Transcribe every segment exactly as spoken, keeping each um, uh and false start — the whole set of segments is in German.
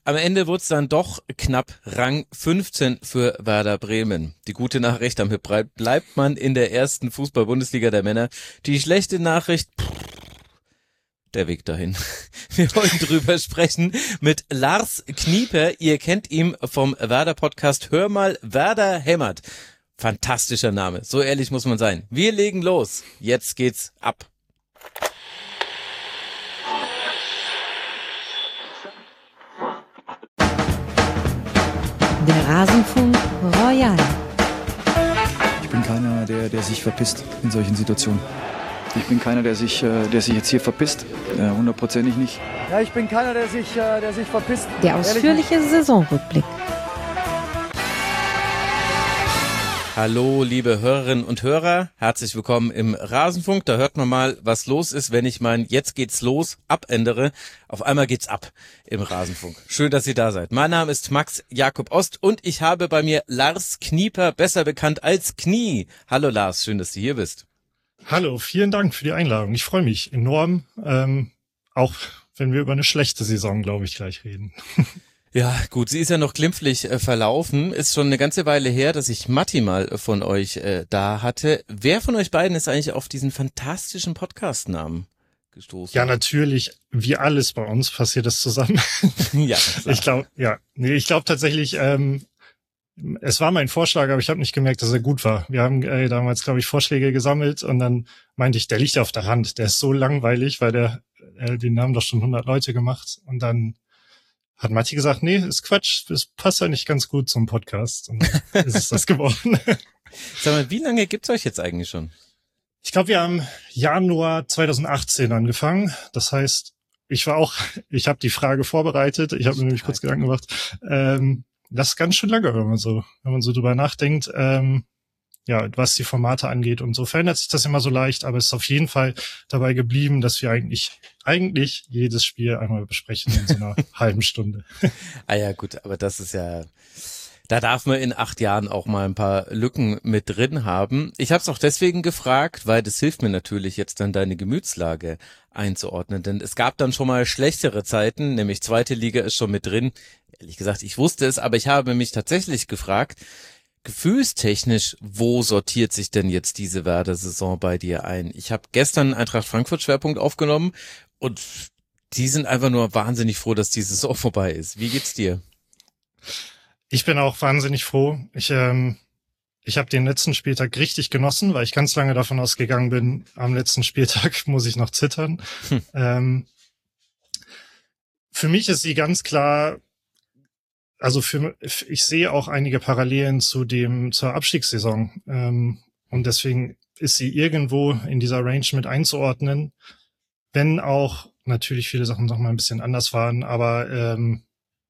Am Ende wurde es dann doch knapp Rang fünfzehn für Werder Bremen. Die gute Nachricht, damit bleibt man in der ersten Fußball-Bundesliga der Männer. Die schlechte Nachricht, pff, der Weg dahin. Wir wollen drüber sprechen mit Lars Knieper. Ihr kennt ihn vom Werder-Podcast Hör mal, Werder hämmert. Fantastischer Name, so ehrlich muss man sein. Wir legen los. Jetzt geht's ab. Der Rasenfunk Royal. Ich bin keiner, der, der sich verpisst in solchen Situationen. Ich bin keiner, der sich, der sich jetzt hier verpisst. Hundertprozentig nicht. Ja, ich bin keiner, der sich, der sich verpisst. Der ausführliche Saisonrückblick. Hallo, liebe Hörerinnen und Hörer. Herzlich willkommen im Rasenfunk. Da hört man mal, was los ist, wenn ich mein Jetzt geht's los abändere. Auf einmal geht's ab im Rasenfunk. Schön, dass ihr da seid. Mein Name ist Max Jakob Ost und ich habe bei mir Lars Knieper, besser bekannt als Knie. Hallo Lars, schön, dass du hier bist. Hallo, vielen Dank für die Einladung. Ich freue mich enorm, ähm, auch wenn wir über eine schlechte Saison, glaube ich, gleich reden. Ja, gut, sie ist ja noch glimpflich äh, verlaufen. Ist schon eine ganze Weile her, dass ich Matti mal äh, von euch äh, da hatte. Wer von euch beiden ist eigentlich auf diesen fantastischen Podcast-Namen gestoßen? Ja, natürlich, wie alles bei uns passiert das zusammen. Ja, klar. Ich glaube, ja, nee, ich glaube tatsächlich, ähm, es war mein Vorschlag, aber ich habe nicht gemerkt, dass er gut war. Wir haben äh, damals, glaube ich, Vorschläge gesammelt und dann meinte ich, der liegt auf der Hand. Der ist so langweilig, weil der, äh, den haben doch schon hundert Leute gemacht. Und dann hat Matti gesagt, nee, ist Quatsch, das passt ja nicht ganz gut zum Podcast. Und dann ist es das geworden. Sag mal, wie lange gibt's euch jetzt eigentlich schon? Ich glaube, wir haben Januar zweitausendachtzehn angefangen. Das heißt, ich war auch, ich habe die Frage vorbereitet, ich habe mir nämlich kurz Gedanken gemacht. Ähm, das ist ganz schön lange, wenn man so, wenn man so drüber nachdenkt. Ähm, ja, was die Formate angeht und so verändert sich das immer so leicht, aber es ist auf jeden Fall dabei geblieben, dass wir eigentlich eigentlich jedes Spiel einmal besprechen in so einer halben Stunde. Ah ja, gut, aber das ist ja, da darf man in acht Jahren auch mal ein paar Lücken mit drin haben. Ich habe es auch deswegen gefragt, weil das hilft mir natürlich jetzt dann deine Gemütslage einzuordnen, denn es gab dann schon mal schlechtere Zeiten, nämlich zweite Liga ist schon mit drin. Ehrlich gesagt, ich wusste es, aber ich habe mich tatsächlich gefragt, gefühlstechnisch, wo sortiert sich denn jetzt diese Werder-Saison bei dir ein? Ich habe gestern Eintracht Frankfurt Schwerpunkt aufgenommen und die sind einfach nur wahnsinnig froh, dass die Saison vorbei ist. Wie geht's dir? Ich bin auch wahnsinnig froh. Ich ähm, ich habe den letzten Spieltag richtig genossen, weil ich ganz lange davon ausgegangen bin, am letzten Spieltag muss ich noch zittern. Hm. Ähm, für mich ist sie ganz klar. Also für ich sehe auch einige Parallelen zu dem zur Abstiegssaison ähm, und deswegen ist sie irgendwo in dieser Range mit einzuordnen, wenn auch natürlich viele Sachen noch mal ein bisschen anders waren, aber ähm,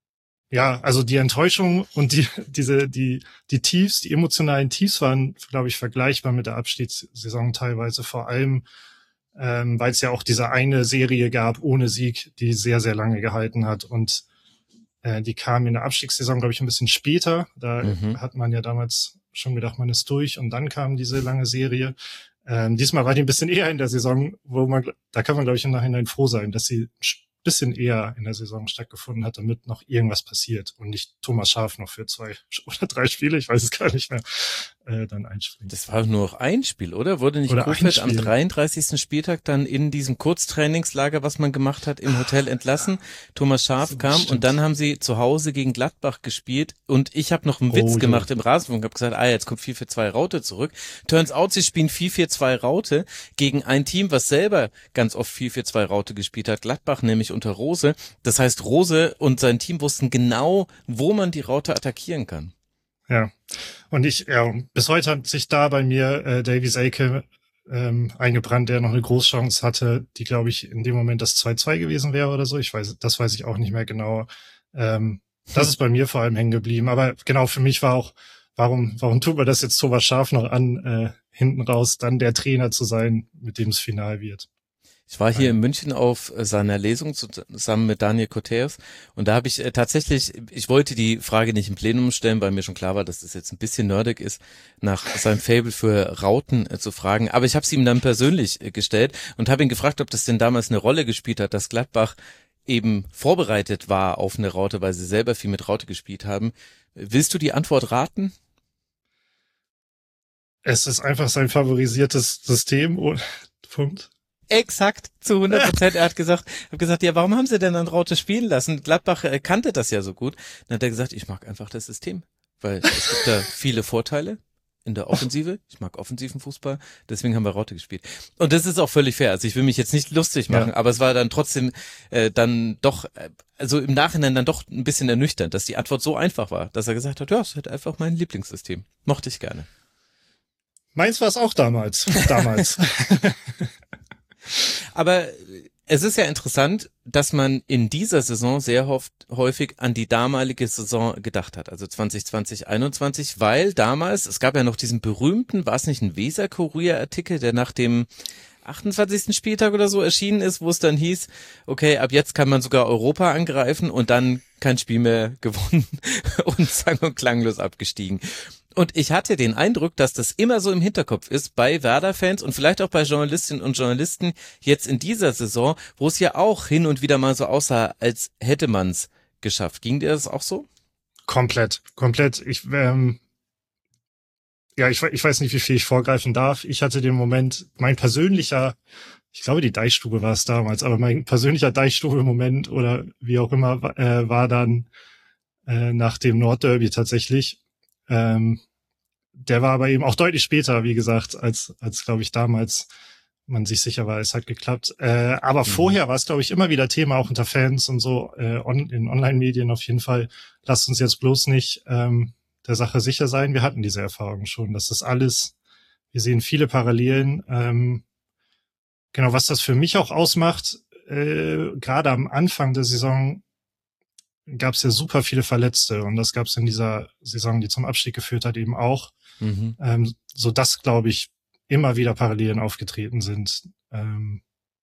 ja, also die Enttäuschung und die diese die die Tiefs, die emotionalen Tiefs waren, glaube ich, vergleichbar mit der Abstiegssaison teilweise, vor allem ähm, weil es ja auch diese eine Serie gab ohne Sieg, die sehr sehr lange gehalten hat und die kam in der Abstiegssaison, glaube ich, ein bisschen später. Da mhm. hat man ja damals schon gedacht, man ist durch. Und dann kam diese lange Serie. Ähm, diesmal war die ein bisschen eher in der Saison, wo man, da kann man, glaube ich, im Nachhinein froh sein, dass sie ein bisschen eher in der Saison stattgefunden hat, damit noch irgendwas passiert und nicht Thomas Schaaf noch für zwei oder drei Spiele, ich weiß es gar nicht mehr, äh, dann einspringt. Das war nur noch ein Spiel, oder? Wurde nicht Kofeld am dreiunddreißigsten Spieltag dann in diesem Kurztrainingslager, was man gemacht hat, im Hotel entlassen? Thomas Schaaf kam Stimmt. Und dann haben sie zu Hause gegen Gladbach gespielt und ich habe noch einen Witz oh, gemacht ja. im Rasenfunk, habe gesagt, ah, jetzt kommt vier vier zwei Raute zurück. Turns out, sie spielen vier vier zwei Raute gegen ein Team, was selber ganz oft vier vier zwei Raute gespielt hat, Gladbach nämlich unter Rose. Das heißt, Rose und sein Team wussten genau, wo man die Raute attackieren kann. Ja, und ich, ja, bis heute hat sich da bei mir äh, Davy Selke ähm, eingebrannt, der noch eine Großchance hatte, die, glaube ich, in dem Moment das zwei zwei gewesen wäre oder so. Ich weiß, das weiß ich auch nicht mehr genau. Ähm, das ist bei mir vor allem hängen geblieben. Aber genau, für mich war auch, warum, warum tut man das jetzt Thomas Schaaf noch an, äh, hinten raus dann der Trainer zu sein, mit dem es final wird? Ich war hier in München auf seiner Lesung zusammen mit Daniel Koteas und da habe ich äh, tatsächlich, ich wollte die Frage nicht im Plenum stellen, weil mir schon klar war, dass das jetzt ein bisschen nerdig ist, nach seinem Faible für Rauten äh, zu fragen, aber ich habe es ihm dann persönlich äh, gestellt und habe ihn gefragt, ob das denn damals eine Rolle gespielt hat, dass Gladbach eben vorbereitet war auf eine Raute, weil sie selber viel mit Raute gespielt haben. Willst du die Antwort raten? Es ist einfach sein favorisiertes System. Oh, Punkt. Exakt, zu hundert Prozent. Er hat gesagt, hab gesagt, ja, warum haben sie denn dann Raute spielen lassen? Gladbach äh, kannte das ja so gut. Dann hat er gesagt, ich mag einfach das System, weil es gibt da viele Vorteile in der Offensive. Ich mag offensiven Fußball, deswegen haben wir Raute gespielt. Und das ist auch völlig fair. Also ich will mich jetzt nicht lustig machen, ja. aber es war dann trotzdem äh, dann doch, äh, also im Nachhinein dann doch ein bisschen ernüchternd, dass die Antwort so einfach war, dass er gesagt hat, ja, es ist halt einfach mein Lieblingssystem. Mochte ich gerne. Meins war es auch damals. Damals. Aber es ist ja interessant, dass man in dieser Saison sehr oft, häufig an die damalige Saison gedacht hat, also zwanzig zwanzig, einundzwanzig, weil damals, es gab ja noch diesen berühmten, war es nicht ein Weser-Kurier-Artikel, der nach dem achtundzwanzigsten Spieltag oder so erschienen ist, wo es dann hieß, okay, ab jetzt kann man sogar Europa angreifen und dann kein Spiel mehr gewonnen und sang- und klanglos abgestiegen. Und ich hatte den Eindruck, dass das immer so im Hinterkopf ist bei Werder-Fans und vielleicht auch bei Journalistinnen und Journalisten jetzt in dieser Saison, wo es ja auch hin und wieder mal so aussah, als hätte man es geschafft. Ging dir das auch so? Komplett, komplett. Ich, ähm, ja, ich, ich weiß nicht, wie viel ich vorgreifen darf. Ich hatte den Moment, mein persönlicher, ich glaube, die Deichstube war es damals, aber mein persönlicher Deichstube-Moment oder wie auch immer äh, war dann äh, nach dem Nordderby tatsächlich. Ähm, der war aber eben auch deutlich später, wie gesagt, als, als glaube ich damals man sich sicher war, es hat geklappt. Äh, aber mhm. vorher war es, glaube ich, immer wieder Thema, auch unter Fans und so, äh, on, in Online-Medien auf jeden Fall. Lasst uns jetzt bloß nicht ähm, der Sache sicher sein. Wir hatten diese Erfahrung schon, dass das alles, wir sehen viele Parallelen. Ähm, genau, was das für mich auch ausmacht, äh, gerade am Anfang der Saison gab es ja super viele Verletzte und das gab es in dieser Saison, die zum Abstieg geführt hat, eben auch, mhm. ähm, so dass, glaube ich, immer wieder Parallelen aufgetreten sind, ähm,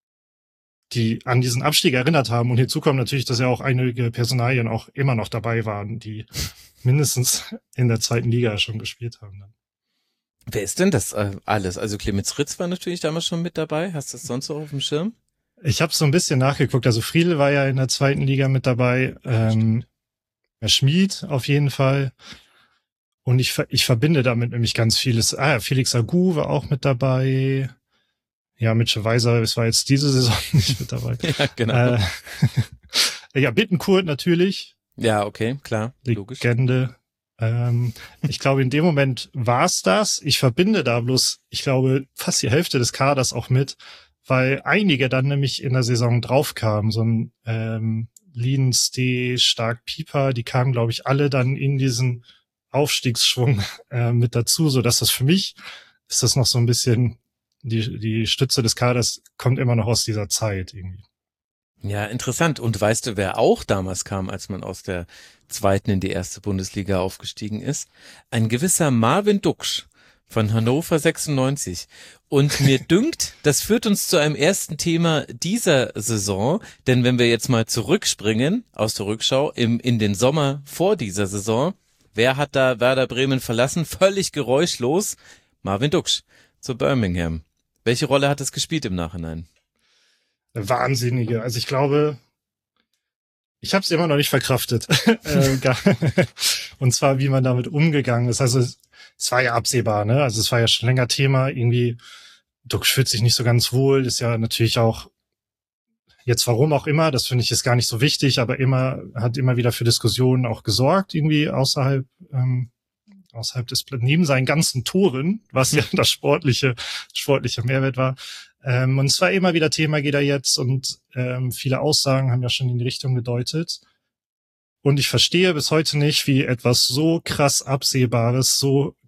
die an diesen Abstieg erinnert haben. Und hinzu kommt natürlich, dass ja auch einige Personalien auch immer noch dabei waren, die mindestens in der zweiten Liga schon gespielt haben. Dann. Wer ist denn das äh, alles? Also Clemens Ritz war natürlich damals schon mit dabei. Hast du das sonst so auf dem Schirm? Ich habe so ein bisschen nachgeguckt. Also Friedl war ja in der zweiten Liga mit dabei. Ähm, Herr Schmid auf jeden Fall. Und ich, ich verbinde damit nämlich ganz vieles. Ah ja, Felix Agu war auch mit dabei. Ja, Mitchell Weiser, es war jetzt diese Saison nicht mit dabei. Ja, genau. Äh, ja, Bittencourt natürlich. Ja, okay, klar, logisch. Legende. Ähm, ich glaube, in dem Moment war's das. Ich verbinde da bloß, ich glaube, fast die Hälfte des Kaders auch mit, weil einige dann nämlich in der Saison draufkamen. So ein ähm, Lien, Steh, Stark, Pieper, die kamen, glaube ich, alle dann in diesen Aufstiegsschwung äh, mit dazu, so dass das für mich ist das noch so ein bisschen die die Stütze des Kaders kommt immer noch aus dieser Zeit irgendwie. Ja, interessant. Und weißt du, wer auch damals kam, als man aus der zweiten in die erste Bundesliga aufgestiegen ist? Ein gewisser Marvin Duksch von Hannover sechsundneunzig. Und mir dünkt, das führt uns zu einem ersten Thema dieser Saison, denn wenn wir jetzt mal zurückspringen aus der Rückschau im in den Sommer vor dieser Saison, wer hat da Werder Bremen verlassen? Völlig geräuschlos. Marvin Duksch zu Birmingham. Welche Rolle hat es gespielt im Nachhinein? Eine wahnsinnige. Also ich glaube, ich habe es immer noch nicht verkraftet. Und zwar, wie man damit umgegangen ist. Also es war ja absehbar, ne? Also es war ja schon länger Thema. Irgendwie, Duksch fühlt sich nicht so ganz wohl. Ist ja natürlich auch jetzt warum auch immer, das finde ich ist gar nicht so wichtig, aber immer hat immer wieder für Diskussionen auch gesorgt, irgendwie außerhalb ähm, außerhalb des neben seinen ganzen Toren, was ja das sportliche sportliche Mehrwert war. Ähm, und es war immer wieder Thema, geht er jetzt und ähm, viele Aussagen haben ja schon in die Richtung gedeutet. Und ich verstehe bis heute nicht, wie etwas so krass Absehbares, so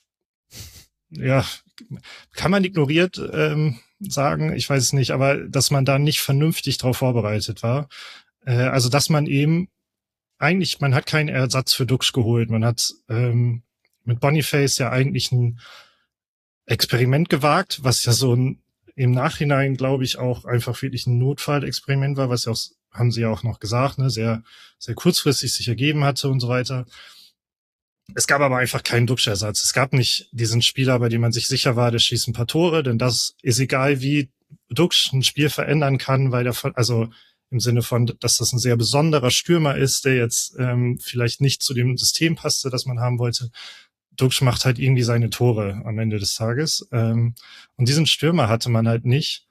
ja, kann man ignoriert ähm, sagen, ich weiß es nicht, aber dass man da nicht vernünftig drauf vorbereitet war. Äh, also dass man eben eigentlich, man hat keinen Ersatz für Duksch geholt. Man hat ähm, mit Boniface ja eigentlich ein Experiment gewagt, was ja so ein im Nachhinein, glaube ich, auch einfach wirklich ein Notfallexperiment war, was ja auch, haben sie ja auch noch gesagt, ne, sehr, sehr kurzfristig sich ergeben hatte und so weiter. Es gab aber einfach keinen Duksch-Ersatz. Es gab nicht diesen Spieler, bei dem man sich sicher war, der schießt ein paar Tore, denn das ist egal, wie Duksch ein Spiel verändern kann, weil der, also im Sinne von, dass das ein sehr besonderer Stürmer ist, der jetzt ähm, vielleicht nicht zu dem System passte, das man haben wollte. Duxch macht halt irgendwie seine Tore am Ende des Tages. Ähm, und diesen Stürmer hatte man halt nicht.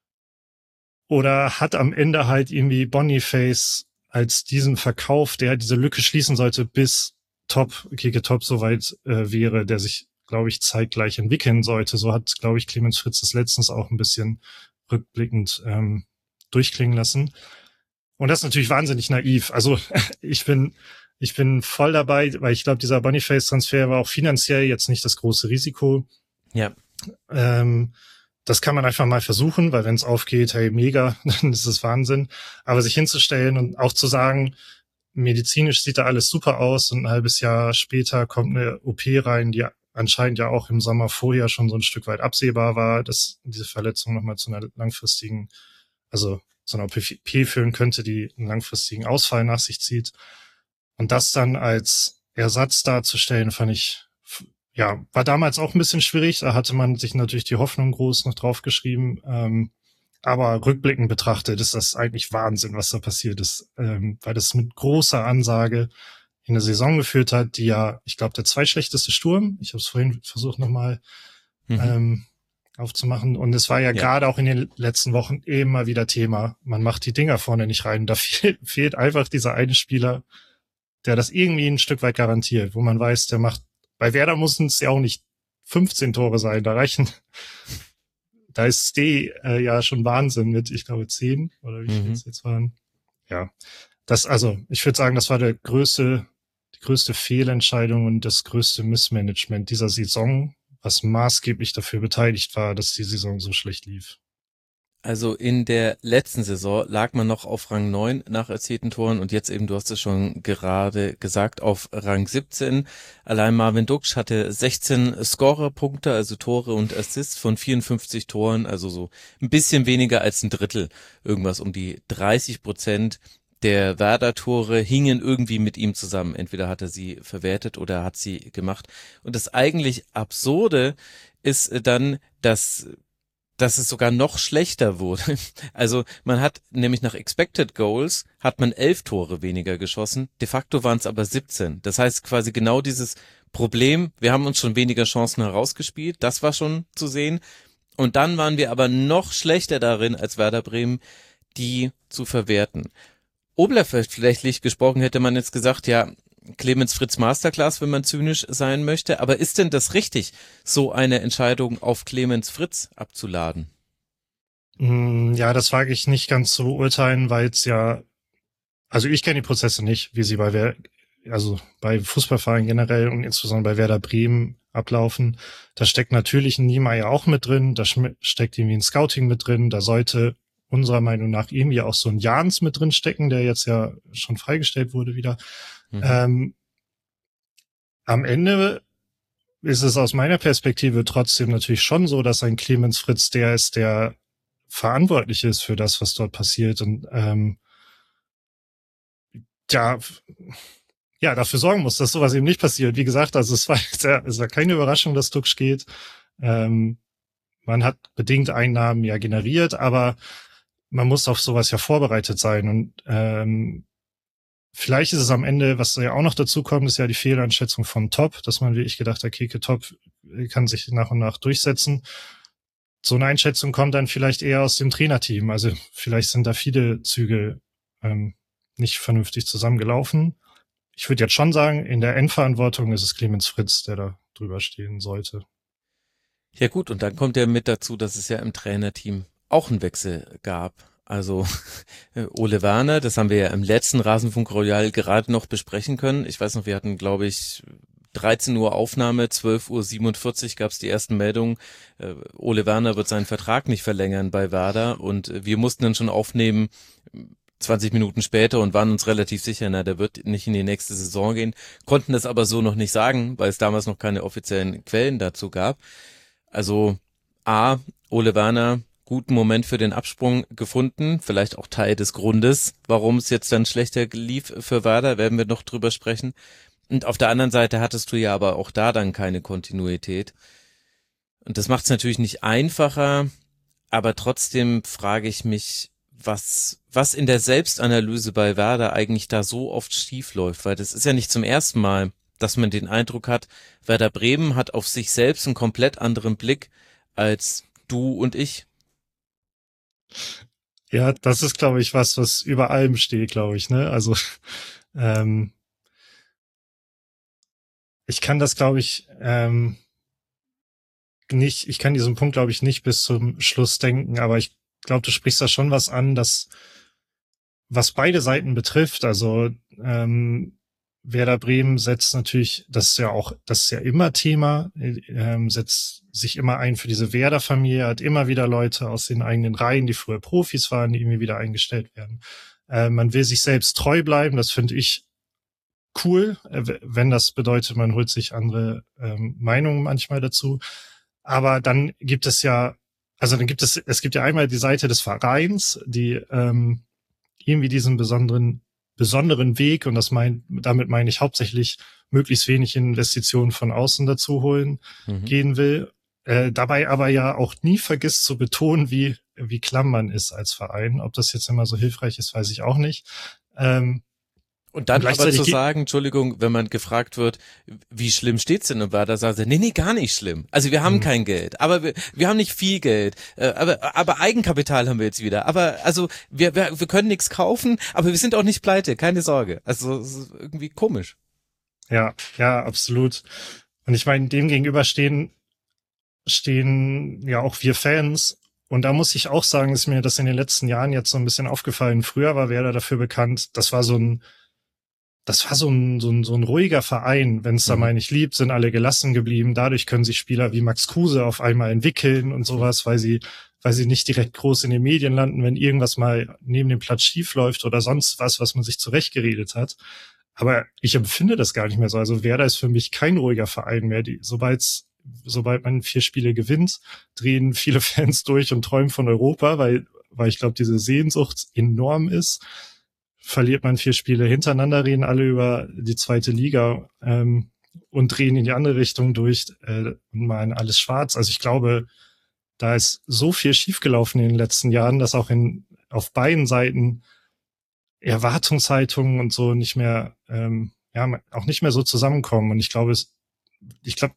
Oder hat am Ende halt irgendwie Boniface als diesen Verkauf, der diese Lücke schließen sollte, bis Top, Keke Top soweit äh, wäre, der sich, glaube ich, zeitgleich entwickeln sollte. So hat, glaube ich, Clemens Fritz das letztens auch ein bisschen rückblickend ähm, durchklingen lassen. Und das ist natürlich wahnsinnig naiv. Also ich bin ich bin voll dabei, weil ich glaube, dieser Boniface-Transfer war auch finanziell jetzt nicht das große Risiko. Ja. Ähm, das kann man einfach mal versuchen, weil wenn es aufgeht, hey, mega, dann ist es Wahnsinn. Aber sich hinzustellen und auch zu sagen, medizinisch sieht da alles super aus und ein halbes Jahr später kommt eine O P rein, die anscheinend ja auch im Sommer vorher schon so ein Stück weit absehbar war, dass diese Verletzung nochmal zu einer langfristigen, also zu einer O P führen könnte, die einen langfristigen Ausfall nach sich zieht. Und das dann als Ersatz darzustellen, fand ich, ja, war damals auch ein bisschen schwierig. Da hatte man sich natürlich die Hoffnung groß noch draufgeschrieben. Ähm, aber rückblickend betrachtet ist das eigentlich Wahnsinn, was da passiert ist, ähm, weil das mit großer Ansage in eine Saison geführt hat, die ja, ich glaube, der zweitschlechteste Sturm, ich habe es vorhin versucht nochmal mhm. ähm, aufzumachen, und es war ja, ja. gerade auch in den letzten Wochen immer wieder Thema, man macht die Dinger vorne nicht rein, da fehlt, fehlt einfach dieser eine Spieler, der das irgendwie ein Stück weit garantiert, wo man weiß, der macht, bei Werder mussten es ja auch nicht fünfzehn Tore sein, da reichen, da ist Steh äh, ja schon Wahnsinn mit, ich glaube, zehn oder wie viel mhm. es jetzt waren. Ja, das, also, ich würde sagen, das war der größte, die größte Fehlentscheidung und das größte Missmanagement dieser Saison, was maßgeblich dafür beteiligt war, dass die Saison so schlecht lief. Also in der letzten Saison lag man noch auf Rang neun nach erzielten Toren und jetzt eben, du hast es schon gerade gesagt, auf Rang siebzehn. Allein Marvin Duxch hatte sechzehn Scorerpunkte, also Tore und Assists von vierundfünfzig Toren, also so ein bisschen weniger als ein Drittel. Irgendwas um die dreißig Prozent der Werder-Tore hingen irgendwie mit ihm zusammen. Entweder hat er sie verwertet oder hat sie gemacht. Und das eigentlich Absurde ist dann, dass dass es sogar noch schlechter wurde. Also man hat nämlich nach Expected Goals hat man elf Tore weniger geschossen, de facto waren es aber siebzehn. Das heißt quasi genau dieses Problem, wir haben uns schon weniger Chancen herausgespielt, das war schon zu sehen. Und dann waren wir aber noch schlechter darin als Werder Bremen, die zu verwerten. Oberflächlich gesprochen hätte man jetzt gesagt, ja, Clemens Fritz Masterclass, wenn man zynisch sein möchte. Aber ist denn das richtig, so eine Entscheidung auf Clemens Fritz abzuladen? Ja, das wage ich nicht ganz zu beurteilen, weil es ja, also ich kenne die Prozesse nicht, wie sie bei Wer, also bei Fußballvereinen generell und insbesondere bei Werder Bremen ablaufen. Da steckt natürlich ein Niemeyer auch mit drin, da steckt irgendwie ein Scouting mit drin, da sollte unserer Meinung nach irgendwie auch so ein Jans mit drin stecken, der jetzt ja schon freigestellt wurde wieder. Mhm. Ähm, am Ende ist es aus meiner Perspektive trotzdem natürlich schon so, dass ein Clemens Fritz der ist, der verantwortlich ist für das, was dort passiert und ähm, ja, ja, dafür sorgen muss, dass sowas eben nicht passiert. Wie gesagt, also es war, es war keine Überraschung, dass Duxch geht. Ähm, man hat bedingt Einnahmen ja generiert, aber man muss auf sowas ja vorbereitet sein und ähm, vielleicht ist es am Ende, was ja auch noch dazu kommt, ist ja die Fehleinschätzung von Top, dass man, wie ich gedacht habe, Keke Top kann sich nach und nach durchsetzen. So eine Einschätzung kommt dann vielleicht eher aus dem Trainerteam. Also vielleicht sind da viele Züge ähm, nicht vernünftig zusammengelaufen. Ich würde jetzt schon sagen, in der Endverantwortung ist es Clemens Fritz, der da drüber stehen sollte. Ja gut, und dann kommt ja mit dazu, dass es ja im Trainerteam auch einen Wechsel gab. Also Ole Werner, das haben wir ja im letzten Rasenfunk Royal gerade noch besprechen können. Ich weiß noch, wir hatten, glaube ich, dreizehn Uhr Aufnahme, zwölf Uhr siebenundvierzig gab es die ersten Meldungen. Äh, Ole Werner wird seinen Vertrag nicht verlängern bei Werder und wir mussten dann schon aufnehmen, zwanzig Minuten später, und waren uns relativ sicher, na, der wird nicht in die nächste Saison gehen, konnten das aber so noch nicht sagen, weil es damals noch keine offiziellen Quellen dazu gab. Also A, Ole Werner, guten Moment für den Absprung gefunden, vielleicht auch Teil des Grundes, warum es jetzt dann schlechter lief für Werder, werden wir noch drüber sprechen. Und auf der anderen Seite hattest du ja aber auch da dann keine Kontinuität. Und das macht es natürlich nicht einfacher, aber trotzdem frage ich mich, was, was in der Selbstanalyse bei Werder eigentlich da so oft schief läuft, weil das ist ja nicht zum ersten Mal, dass man den Eindruck hat, Werder Bremen hat auf sich selbst einen komplett anderen Blick als du und ich. Ja, das ist, glaube ich, was, was über allem steht, glaube ich, ne? Also, ähm, ich kann das, glaube ich, ähm, nicht, ich kann diesen Punkt, glaube ich, nicht bis zum Schluss denken, aber ich glaube, du sprichst da schon was an, das, was beide Seiten betrifft. Also, ähm, Werder Bremen setzt natürlich, das ist ja auch, das ist ja immer Thema, ähm, setzt sich immer ein für diese Werder-Familie, hat immer wieder Leute aus den eigenen Reihen, die früher Profis waren, die irgendwie wieder eingestellt werden. Äh, man will sich selbst treu bleiben, das finde ich cool, äh, wenn das bedeutet, man holt sich andere ähm, Meinungen manchmal dazu. Aber dann gibt es ja, also dann gibt es, es gibt ja einmal die Seite des Vereins, die ähm, irgendwie diesen besonderen besonderen Weg, und das mein, damit meine ich hauptsächlich möglichst wenig Investitionen von außen dazu holen, mhm. gehen will. Äh, dabei aber ja auch nie vergisst zu betonen, wie wie klamm man ist als Verein. Ob das jetzt immer so hilfreich ist, weiß ich auch nicht. Ähm, Und dann aber zu sagen, Entschuldigung, wenn man gefragt wird, wie schlimm steht's denn im Werder, sagen sie, nee, nee, gar nicht schlimm. Also wir haben mhm. kein Geld, aber wir, wir haben nicht viel Geld, äh, aber, aber Eigenkapital haben wir jetzt wieder. Aber also wir, wir, wir können nichts kaufen, aber wir sind auch nicht pleite, keine Sorge. Also es ist irgendwie komisch. Ja, ja, absolut. Und ich meine, dem gegenüber stehen, stehen ja auch wir Fans. Und da muss ich auch sagen, ist mir das in den letzten Jahren jetzt so ein bisschen aufgefallen. Früher war Werder dafür bekannt, das war so ein Das war so ein, so ein, so ein ruhiger Verein. Wenn es da mal nicht liebt, sind alle gelassen geblieben. Dadurch können sich Spieler wie Max Kruse auf einmal entwickeln und sowas, weil sie, weil sie nicht direkt groß in den Medien landen, wenn irgendwas mal neben dem Platz schief läuft oder sonst was, was man sich zurechtgeredet hat. Aber ich empfinde das gar nicht mehr so. Also Werder ist für mich kein ruhiger Verein mehr. Die, sobald's, sobald man vier Spiele gewinnt, drehen viele Fans durch und träumen von Europa, weil, weil ich glaube, diese Sehnsucht enorm ist. Verliert man vier Spiele hintereinander, reden alle über die zweite Liga ähm, und drehen in die andere Richtung durch äh, und malen alles schwarz. Also ich glaube, da ist so viel schiefgelaufen in den letzten Jahren, dass auch in auf beiden Seiten Erwartungshaltungen und so nicht mehr, ähm, ja, auch nicht mehr so zusammenkommen. Und ich glaube, es, ich glaube,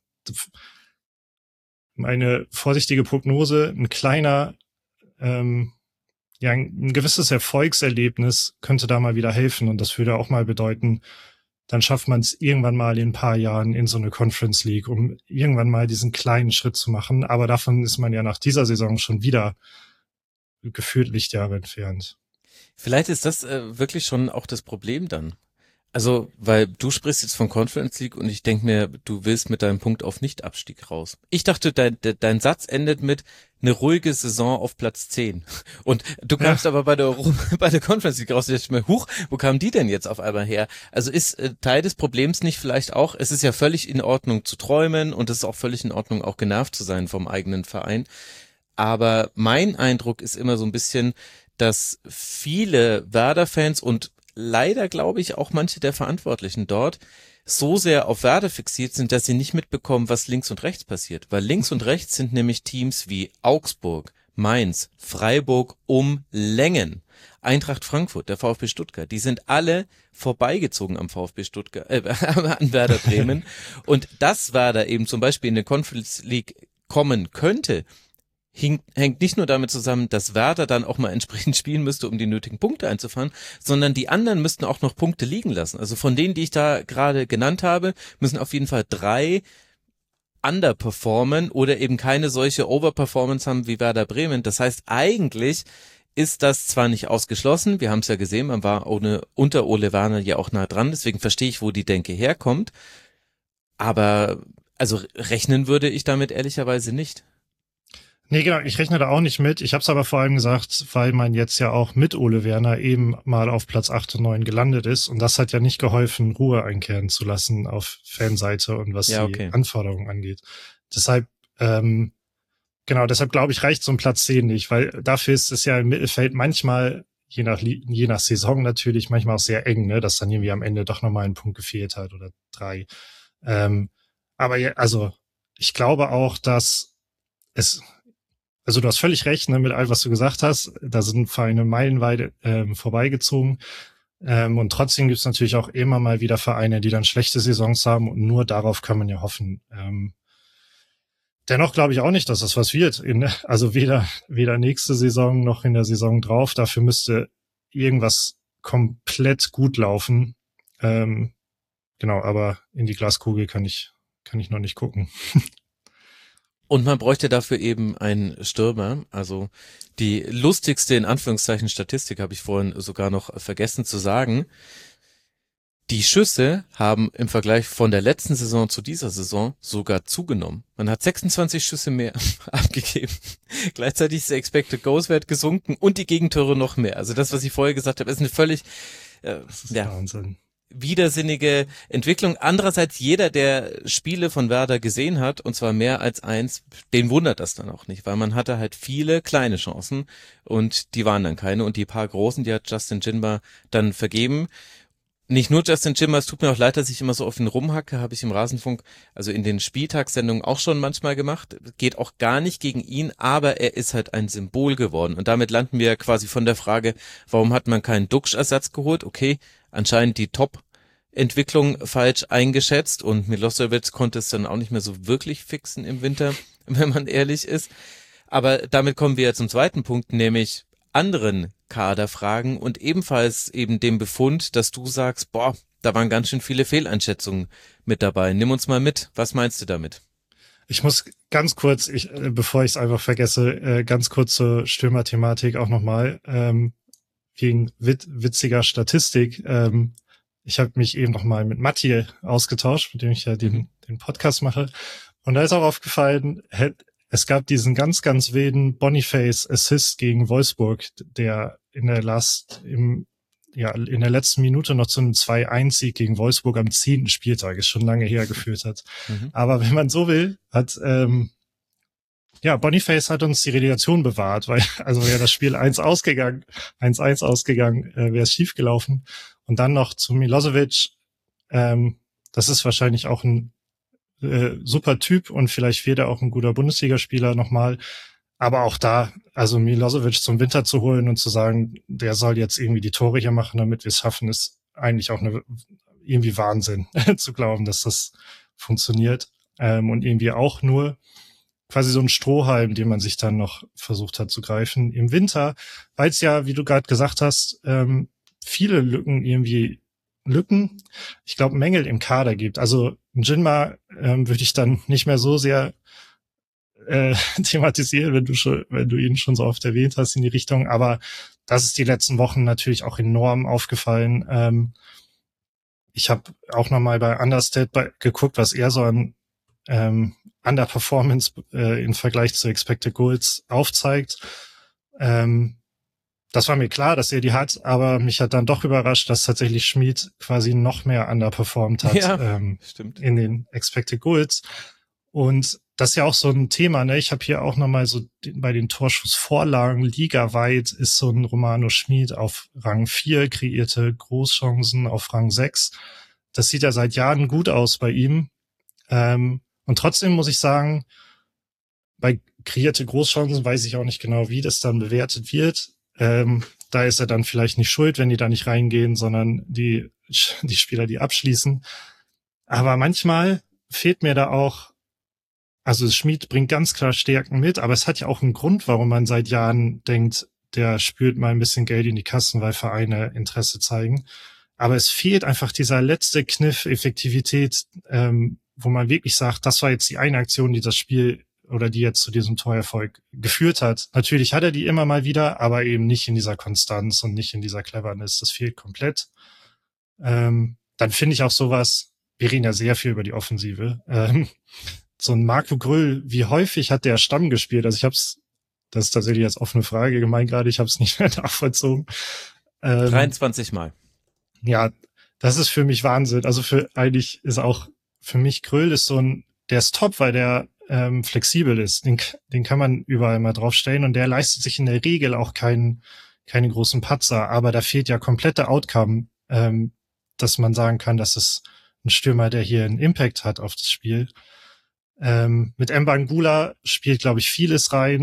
meine vorsichtige Prognose, ein kleiner ähm, ja, ein gewisses Erfolgserlebnis könnte da mal wieder helfen, und das würde auch mal bedeuten, dann schafft man es irgendwann mal in ein paar Jahren in so eine Conference League, um irgendwann mal diesen kleinen Schritt zu machen. Aber davon ist man ja nach dieser Saison schon wieder gefühlt Lichtjahre entfernt. Vielleicht ist das äh, wirklich schon auch das Problem dann. Also, weil du sprichst jetzt von Conference League und ich denke mir, du willst mit deinem Punkt auf Nichtabstieg raus. Ich dachte, dein, de, dein Satz endet mit eine ruhige Saison auf Platz zehn. Und du kamst ja. aber bei der bei der Conference League raus. Ich dachte mir, huch, wo kamen die denn jetzt auf einmal her? Also ist äh, Teil des Problems nicht vielleicht auch, es ist ja völlig in Ordnung zu träumen und es ist auch völlig in Ordnung, auch genervt zu sein vom eigenen Verein. Aber mein Eindruck ist immer so ein bisschen, dass viele Werder-Fans und leider glaube ich auch manche der Verantwortlichen dort so sehr auf Werder fixiert sind, dass sie nicht mitbekommen, was links und rechts passiert. Weil links und rechts sind nämlich Teams wie Augsburg, Mainz, Freiburg um Längen. Eintracht Frankfurt, der VfB Stuttgart, die sind alle vorbeigezogen am VfB Stuttgart, äh, an Werder Bremen. Und dass Werder eben zum Beispiel in der Conference League kommen könnte, Hing, hängt nicht nur damit zusammen, dass Werder dann auch mal entsprechend spielen müsste, um die nötigen Punkte einzufahren, sondern die anderen müssten auch noch Punkte liegen lassen. Also von denen, die ich da gerade genannt habe, müssen auf jeden Fall drei underperformen oder eben keine solche Overperformance haben wie Werder Bremen. Das heißt, eigentlich ist das zwar nicht ausgeschlossen, wir haben es ja gesehen, man war ohne, unter Ole Werner ja auch nah dran, deswegen verstehe ich, wo die Denke herkommt, aber also rechnen würde ich damit ehrlicherweise nicht. Nee, genau, ich rechne da auch nicht mit. Ich habe es aber vor allem gesagt, weil man jetzt ja auch mit Ole Werner eben mal auf Platz acht und neun gelandet ist. Und das hat ja nicht geholfen, Ruhe einkehren zu lassen auf Fanseite und was ja, okay. die Anforderungen angeht. Deshalb, ähm, genau, deshalb glaube ich, reicht so ein Platz zehn nicht, weil dafür ist es ja im Mittelfeld manchmal, je nach, je nach Saison natürlich, manchmal auch sehr eng, ne, dass dann irgendwie am Ende doch nochmal ein Punkt gefehlt hat oder drei. Ähm, aber ja, also, ich glaube auch, dass es also du hast völlig recht, ne, mit all, was du gesagt hast. Da sind Vereine meilenweit ähm, vorbeigezogen. Ähm, und trotzdem gibt's natürlich auch immer mal wieder Vereine, die dann schlechte Saisons haben und nur darauf kann man ja hoffen. Ähm, dennoch glaube ich auch nicht, dass das was wird. In, also weder, weder nächste Saison noch in der Saison drauf. Dafür müsste irgendwas komplett gut laufen. Ähm, genau, aber in die Glaskugel kann ich, kann ich noch nicht gucken. Und man bräuchte dafür eben einen Stürmer. Also die lustigste, in Anführungszeichen, Statistik habe ich vorhin sogar noch vergessen zu sagen. Die Schüsse haben im Vergleich von der letzten Saison zu dieser Saison sogar zugenommen. Man hat sechsundzwanzig Schüsse mehr abgegeben. Gleichzeitig ist der Expected Goals Wert gesunken und die Gegentore noch mehr. Also das, was ich vorher gesagt habe, ist eine völlig äh, Das ist ja, Wahnsinn. widersinnige Entwicklung. Andererseits jeder, der Spiele von Werder gesehen hat, und zwar mehr als eins, den wundert das dann auch nicht, weil man hatte halt viele kleine Chancen und die waren dann keine und die paar großen, die hat Justin Jinma dann vergeben. Nicht nur Justin Jinma, es tut mir auch leid, dass ich immer so auf ihn rumhacke, habe ich im Rasenfunk, also in den Spieltagssendungen auch schon manchmal gemacht. Geht auch gar nicht gegen ihn, aber er ist halt ein Symbol geworden. Und damit landen wir quasi von der Frage, warum hat man keinen Duxch-Ersatz geholt? Okay, anscheinend die Top-Entwicklung falsch eingeschätzt und Milosevic konnte es dann auch nicht mehr so wirklich fixen im Winter, wenn man ehrlich ist. Aber damit kommen wir zum zweiten Punkt, nämlich anderen Kaderfragen und ebenfalls eben dem Befund, dass du sagst, boah, da waren ganz schön viele Fehleinschätzungen mit dabei. Nimm uns mal mit. Was meinst du damit? Ich muss ganz kurz, ich, äh, bevor ich es einfach vergesse, äh, ganz kurz zur Stürmer-Thematik auch nochmal, ähm, wegen wit witziger Statistik. Ähm, ich habe mich eben nochmal mit Matti ausgetauscht, mit dem ich ja den, mhm. den Podcast mache. Und da ist auch aufgefallen, hätte es gab diesen ganz, ganz wilden Boniface-Assist gegen Wolfsburg, der in der Last, im, ja, in der letzten Minute noch zu einem zwei eins Sieg gegen Wolfsburg am zehnten Spieltag, ist schon lange her, geführt hat. Mhm. Aber wenn man so will, hat, ähm, ja, Boniface hat uns die Relegation bewahrt, weil, also wäre das Spiel eins ausgegangen, eins eins ausgegangen, äh, wäre es schief gelaufen. Und dann noch zu Milosevic, ähm, das ist wahrscheinlich auch ein Äh, super Typ und vielleicht wird er auch ein guter Bundesligaspieler nochmal. Aber auch da, also Milosevic zum Winter zu holen und zu sagen, der soll jetzt irgendwie die Tore hier machen, damit wir es schaffen, ist eigentlich auch eine, irgendwie Wahnsinn zu glauben, dass das funktioniert. Ähm, und irgendwie auch nur quasi so ein Strohhalm, den man sich dann noch versucht hat zu greifen im Winter, weil es ja, wie du gerade gesagt hast, ähm, viele Lücken irgendwie Lücken, ich glaube, Mängel im Kader gibt. Also Jinma ähm, würde ich dann nicht mehr so sehr äh, thematisieren, wenn du schon, wenn du ihn schon so oft erwähnt hast in die Richtung. Aber das ist die letzten Wochen natürlich auch enorm aufgefallen. Ähm, ich habe auch nochmal bei Understat bei, geguckt, was er so an ähm, Underperformance äh, im Vergleich zu Expected Goals aufzeigt. Ähm, Das war mir klar, dass er die hat, aber mich hat dann doch überrascht, dass tatsächlich Schmid quasi noch mehr underperformed hat ja, ähm, stimmt. in den Expected Goals. Und das ist ja auch so ein Thema, ne? Ich habe hier auch nochmal so den, bei den Torschussvorlagen ligaweit ist so ein Romano Schmid auf Rang vier, kreierte Großchancen auf Rang sechs. Das sieht ja seit Jahren gut aus bei ihm. Ähm, und trotzdem muss ich sagen, bei kreierte Großchancen weiß ich auch nicht genau, wie das dann bewertet wird. Ähm, da ist er dann vielleicht nicht schuld, wenn die da nicht reingehen, sondern die, die Spieler, die abschließen. Aber manchmal fehlt mir da auch, also Schmid bringt ganz klar Stärken mit, aber es hat ja auch einen Grund, warum man seit Jahren denkt, der spült mal ein bisschen Geld in die Kassen, weil Vereine Interesse zeigen. Aber es fehlt einfach dieser letzte Kniff Effektivität, ähm, wo man wirklich sagt, das war jetzt die eine Aktion, die das Spiel oder die jetzt zu diesem Torerfolg geführt hat. Natürlich hat er die immer mal wieder, aber eben nicht in dieser Konstanz und nicht in dieser Cleverness. Das fehlt komplett. Ähm, dann finde ich auch sowas, wir reden ja sehr viel über die Offensive, ähm, so ein Marco Grüll, wie häufig hat der Stamm gespielt? Also ich hab's, das ist tatsächlich als offene Frage gemeint gerade, ich habe es nicht mehr nachvollzogen. Ähm, dreiundzwanzig Mal. Ja, das ist für mich Wahnsinn. Also für eigentlich ist auch für mich Grüll ist so ein, der ist top, weil der ähm, flexibel ist. Den, den kann man überall mal draufstellen und der leistet sich in der Regel auch keinen keine großen Patzer, aber da fehlt ja komplette Outcome, ähm, dass man sagen kann, dass es ein Stürmer, der hier einen Impact hat auf das Spiel. Ähm, mit Mbangula spielt, glaube ich, vieles rein.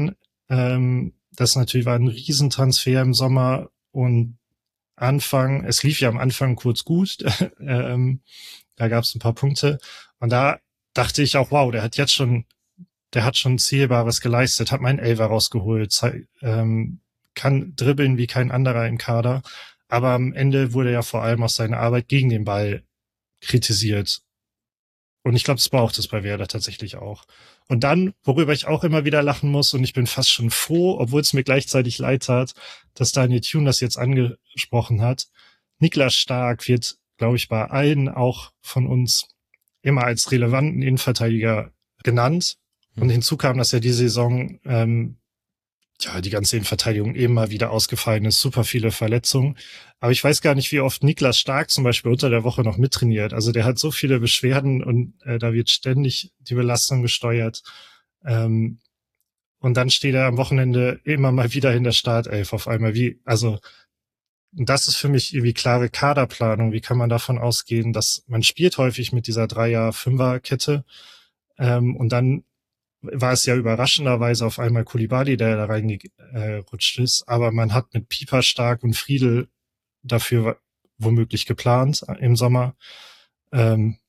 Ähm, das natürlich war ein Riesentransfer im Sommer und Anfang, es lief ja am Anfang kurz gut, ähm, da gab es ein paar Punkte und da dachte ich auch, wow, der hat jetzt schon, der hat schon Zählbares geleistet, hat meinen Elfer rausgeholt, zei- ähm, kann dribbeln wie kein anderer im Kader, aber am Ende wurde ja vor allem auch seine Arbeit gegen den Ball kritisiert. Und ich glaube, das braucht es bei Werder tatsächlich auch. Und dann, worüber ich auch immer wieder lachen muss, und ich bin fast schon froh, obwohl es mir gleichzeitig leid tat, dass Daniel Thune das jetzt angesprochen hat. Niklas Stark wird, glaube ich, bei allen auch von uns immer als relevanten Innenverteidiger genannt. Und hinzu kam, dass ja die Saison ähm, ja die ganze Innenverteidigung immer wieder ausgefallen ist, super viele Verletzungen. Aber ich weiß gar nicht, wie oft Niklas Stark zum Beispiel unter der Woche noch mittrainiert. Also der hat so viele Beschwerden und äh, da wird ständig die Belastung gesteuert. Ähm, und dann steht er am Wochenende immer mal wieder in der Startelf auf einmal. Wie, also das ist für mich irgendwie klare Kaderplanung. Wie kann man davon ausgehen, dass man spielt häufig mit dieser Dreier-Fünfer-Kette ähm, und dann war es ja überraschenderweise auf einmal Koulibaly, der da reingerutscht ist. Aber man hat mit Pieper, Stark und Friedel dafür womöglich geplant im Sommer. Ähm,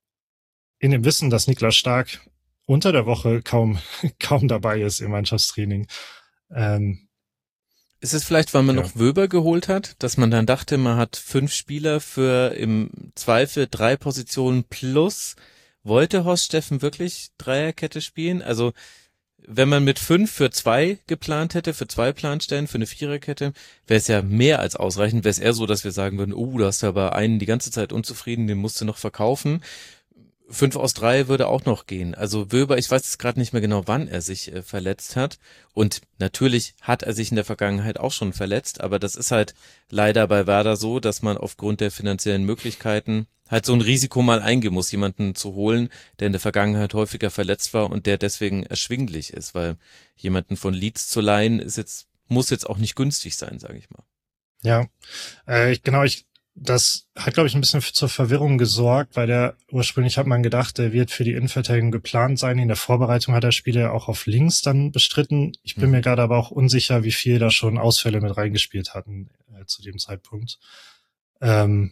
in dem Wissen, dass Niklas Stark unter der Woche kaum kaum dabei ist im Mannschaftstraining. Ähm, Ist es vielleicht, weil man Ja. noch Wöber geholt hat, dass man dann dachte, man hat fünf Spieler für im Zweifel drei Positionen plus. Wollte Horst Steffen wirklich Dreierkette spielen? Also wenn man mit fünf für zwei geplant hätte, für zwei Planstellen, für eine Viererkette, wäre es ja mehr als ausreichend. Wäre es eher so, dass wir sagen würden, oh, da hast du aber einen die ganze Zeit unzufrieden, den musst du noch verkaufen. Fünf aus drei würde auch noch gehen. Also Wöber, ich weiß jetzt gerade nicht mehr genau, wann er sich äh, verletzt hat. Und natürlich hat er sich in der Vergangenheit auch schon verletzt, aber das ist halt leider bei Werder so, dass man aufgrund der finanziellen Möglichkeiten halt so ein Risiko mal eingehen muss, jemanden zu holen, der in der Vergangenheit häufiger verletzt war und der deswegen erschwinglich ist, weil jemanden von Leeds zu leihen ist jetzt, muss jetzt auch nicht günstig sein, sage ich mal. ja, äh, ich, genau, ich das hat, glaube ich, ein bisschen zur Verwirrung gesorgt, weil der ursprünglich hat man gedacht, der wird für die Innenverteidigung geplant sein. In der Vorbereitung hat er Spiele auch auf links dann bestritten. Ich bin Mhm. mir gerade aber auch unsicher, wie viel da schon Ausfälle mit reingespielt hatten äh, zu dem Zeitpunkt. Ähm,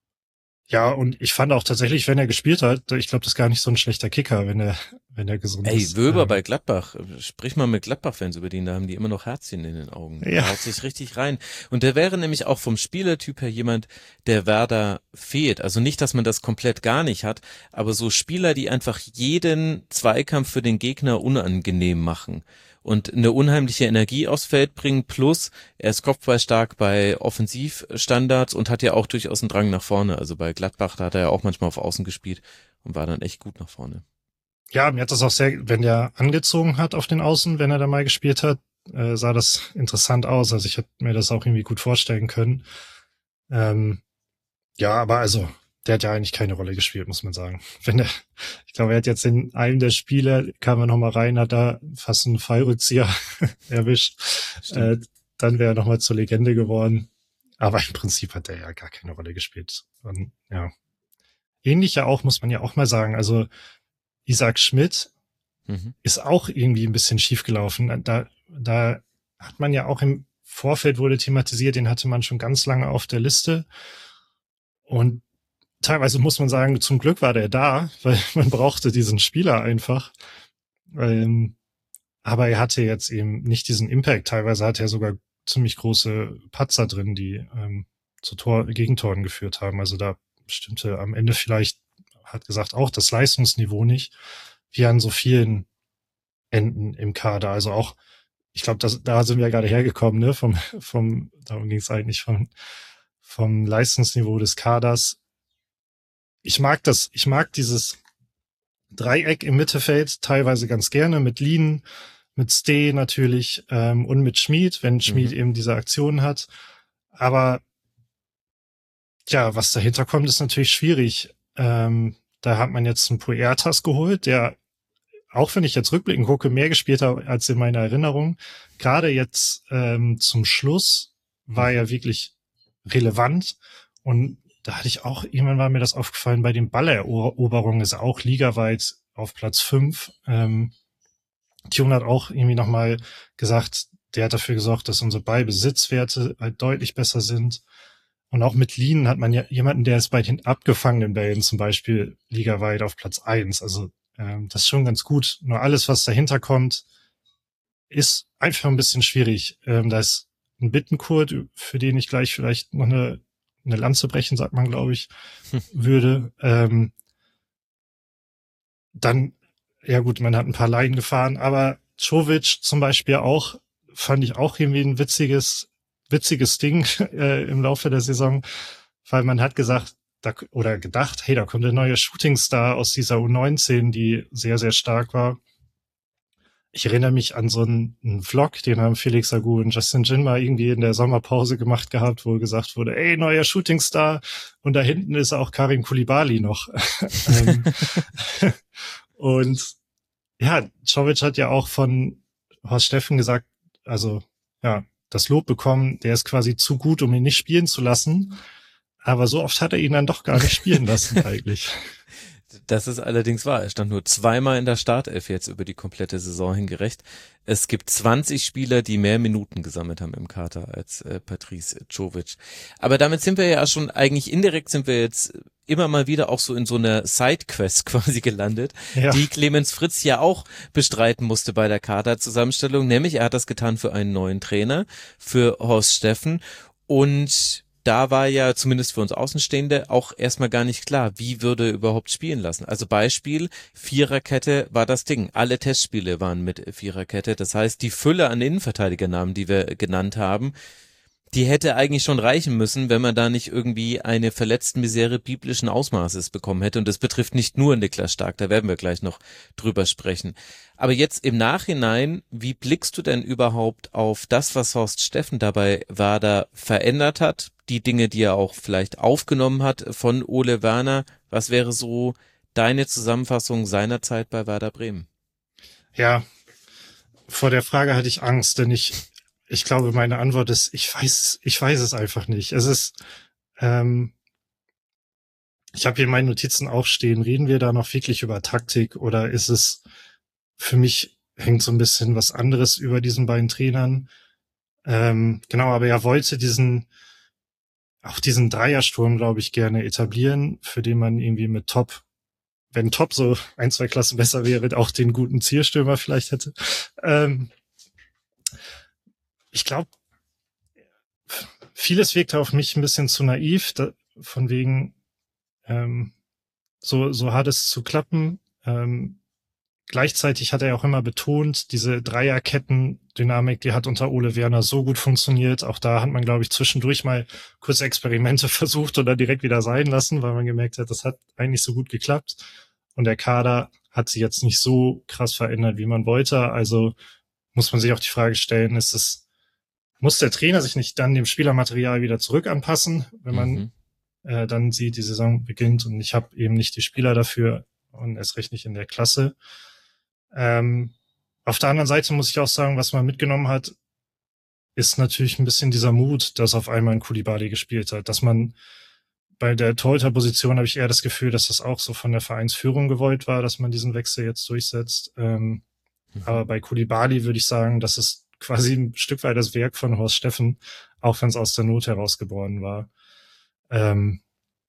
ja, und ich fand auch tatsächlich, wenn er gespielt hat, ich glaube, das ist gar nicht so ein schlechter Kicker, wenn er wenn er gesund Ey, ist. Wöber Ähm, bei Gladbach, sprich mal mit Gladbach-Fans über den, da haben die immer noch Herzchen in den Augen. Ja. Der haut sich richtig rein. Und der wäre nämlich auch vom Spielertyp her jemand, der Werder fehlt. Also nicht, dass man das komplett gar nicht hat, aber so Spieler, die einfach jeden Zweikampf für den Gegner unangenehm machen und eine unheimliche Energie aufs Feld bringen, plus er ist kopfballstark bei Offensivstandards und hat ja auch durchaus einen Drang nach vorne. Also bei Gladbach, da hat er ja auch manchmal auf Außen gespielt und war dann echt gut nach vorne. Ja, mir hat das auch sehr, wenn der angezogen hat auf den Außen, wenn er da mal gespielt hat, äh, sah das interessant aus. Also ich hätte mir das auch irgendwie gut vorstellen können. Ähm, ja, aber also, der hat ja eigentlich keine Rolle gespielt, muss man sagen. Wenn er, ich glaube, er hat jetzt in einem der Spiele, kam er nochmal rein, hat da fast einen Fallrückzieher erwischt. Äh, dann wäre er nochmal zur Legende geworden. Aber im Prinzip hat er ja gar keine Rolle gespielt. Und ja. Ähnlich ja auch, muss man ja auch mal sagen. Also, Isaac Schmidt Mhm. ist auch irgendwie ein bisschen schiefgelaufen. Da, da hat man ja auch im Vorfeld wurde thematisiert, den hatte man schon ganz lange auf der Liste. Und teilweise muss man sagen, zum Glück war der da, weil man brauchte diesen Spieler einfach. Ähm, aber er hatte jetzt eben nicht diesen Impact. Teilweise hat er sogar ziemlich große Patzer drin, die ähm, zu Tor, Gegentoren geführt haben. Also da stimmte am Ende vielleicht, hat gesagt, auch das Leistungsniveau nicht, wie an so vielen Enden im Kader. Also auch, ich glaube, da sind wir ja gerade hergekommen, ne? Vom, vom, darum ging es eigentlich vom, vom Leistungsniveau des Kaders. Ich mag das, ich mag dieses Dreieck im Mittelfeld teilweise ganz gerne mit Lien, mit Steh natürlich ähm, und mit Schmid, wenn Schmid Mhm. eben diese Aktion hat. Aber ja, was dahinter kommt, ist natürlich schwierig. Ähm, da hat man jetzt einen Puertas geholt, der, auch wenn ich jetzt rückblickend gucke, mehr gespielt hat als in meiner Erinnerung. Gerade jetzt ähm, zum Schluss war er wirklich relevant. Und da hatte ich auch, irgendwann war mir das aufgefallen, bei den Balleroberungen ist er auch ligaweit auf Platz fünf. Ähm, Tune hat auch irgendwie nochmal gesagt, der hat dafür gesorgt, dass unsere Ballbesitzwerte halt deutlich besser sind. Und auch mit Lien hat man ja jemanden, der ist bei den abgefangenen Bällen zum Beispiel ligaweit auf Platz eins. Also ähm, das ist schon ganz gut. Nur alles, was dahinter kommt, ist einfach ein bisschen schwierig. Ähm, da ist ein Bittenkurt, für den ich gleich vielleicht noch eine, eine Lanze brechen, sagt man, glaube ich, würde. Ähm, dann, ja gut, man hat ein paar Laien gefahren, aber Čović zum Beispiel auch, fand ich auch irgendwie ein witziges, witziges Ding äh, im Laufe der Saison, weil man hat gesagt, da, oder gedacht, hey, da kommt der neue Shootingstar aus dieser U neunzehn, die sehr, sehr stark war. Ich erinnere mich an so einen, einen Vlog, den haben Felix Agu und Justin Jin mal irgendwie in der Sommerpause gemacht gehabt, wo gesagt wurde, ey, neuer Shootingstar, und da hinten ist auch Karim Koulibaly noch. ähm, und ja, Čović hat ja auch von Horst Steffen gesagt, also ja, das Lob bekommen, der ist quasi zu gut, um ihn nicht spielen zu lassen. Aber so oft hat er ihn dann doch gar nicht spielen lassen eigentlich. Das ist allerdings wahr. Er stand nur zweimal in der Startelf jetzt über die komplette Saison hingerecht. Es gibt zwanzig Spieler, die mehr Minuten gesammelt haben im Kader als äh, Patrice Čović. Aber damit sind wir ja schon, eigentlich indirekt sind wir jetzt immer mal wieder auch so in so einer Sidequest quasi gelandet, ja, die Clemens Fritz ja auch bestreiten musste bei der Kaderzusammenstellung. Nämlich er hat das getan für einen neuen Trainer, für Horst Steffen. Und da war ja zumindest für uns Außenstehende auch erstmal gar nicht klar, wie würde er überhaupt spielen lassen. Also Beispiel, Viererkette war das Ding. Alle Testspiele waren mit Viererkette. Das heißt, die Fülle an Innenverteidigernamen, die wir genannt haben, die hätte eigentlich schon reichen müssen, wenn man da nicht irgendwie eine Verletztenmisere biblischen Ausmaßes bekommen hätte. Und das betrifft nicht nur Niklas Stark, da werden wir gleich noch drüber sprechen. Aber jetzt im Nachhinein, wie blickst du denn überhaupt auf das, was Horst Steffen dabei Werder verändert hat? Die Dinge, die er auch vielleicht aufgenommen hat von Ole Werner. Was wäre so deine Zusammenfassung seiner Zeit bei Werder Bremen? Ja, vor der Frage hatte ich Angst, denn ich Ich glaube, meine Antwort ist, ich weiß, ich weiß es einfach nicht. Es ist, ähm, ich habe hier in meinen Notizen auch stehen, reden wir da noch wirklich über Taktik oder ist es, für mich hängt so ein bisschen was anderes über diesen beiden Trainern. Ähm, genau, aber er wollte diesen, auch diesen Dreiersturm, glaube ich, gerne etablieren, für den man irgendwie mit Top, wenn Top so ein, zwei Klassen besser wäre, auch den guten Zielstürmer vielleicht hätte. Ähm, Ich glaube, vieles wirkte auf mich ein bisschen zu naiv, da, von wegen ähm, so so hat es zu klappen. Ähm, gleichzeitig hat er auch immer betont, diese Dreierketten-Dynamik, die hat unter Ole Werner so gut funktioniert. Auch da hat man, glaube ich, zwischendurch mal kurze Experimente versucht und dann direkt wieder sein lassen, weil man gemerkt hat, das hat eigentlich so gut geklappt. Und der Kader hat sich jetzt nicht so krass verändert, wie man wollte. Also muss man sich auch die Frage stellen, ist es muss der Trainer sich nicht dann dem Spielermaterial wieder zurück anpassen, wenn man mhm. äh, dann sieht, die Saison beginnt und ich habe eben nicht die Spieler dafür und erst recht nicht in der Klasse. Ähm, auf der anderen Seite muss ich auch sagen, was man mitgenommen hat, ist natürlich ein bisschen dieser Mut, dass auf einmal ein Koulibaly gespielt hat. Dass man bei der Torhüterposition habe ich eher das Gefühl, dass das auch so von der Vereinsführung gewollt war, dass man diesen Wechsel jetzt durchsetzt. Ähm, mhm. Aber bei Koulibaly würde ich sagen, dass es quasi ein Stück weit das Werk von Horst Steffen, auch wenn es aus der Not herausgeboren war. Ähm,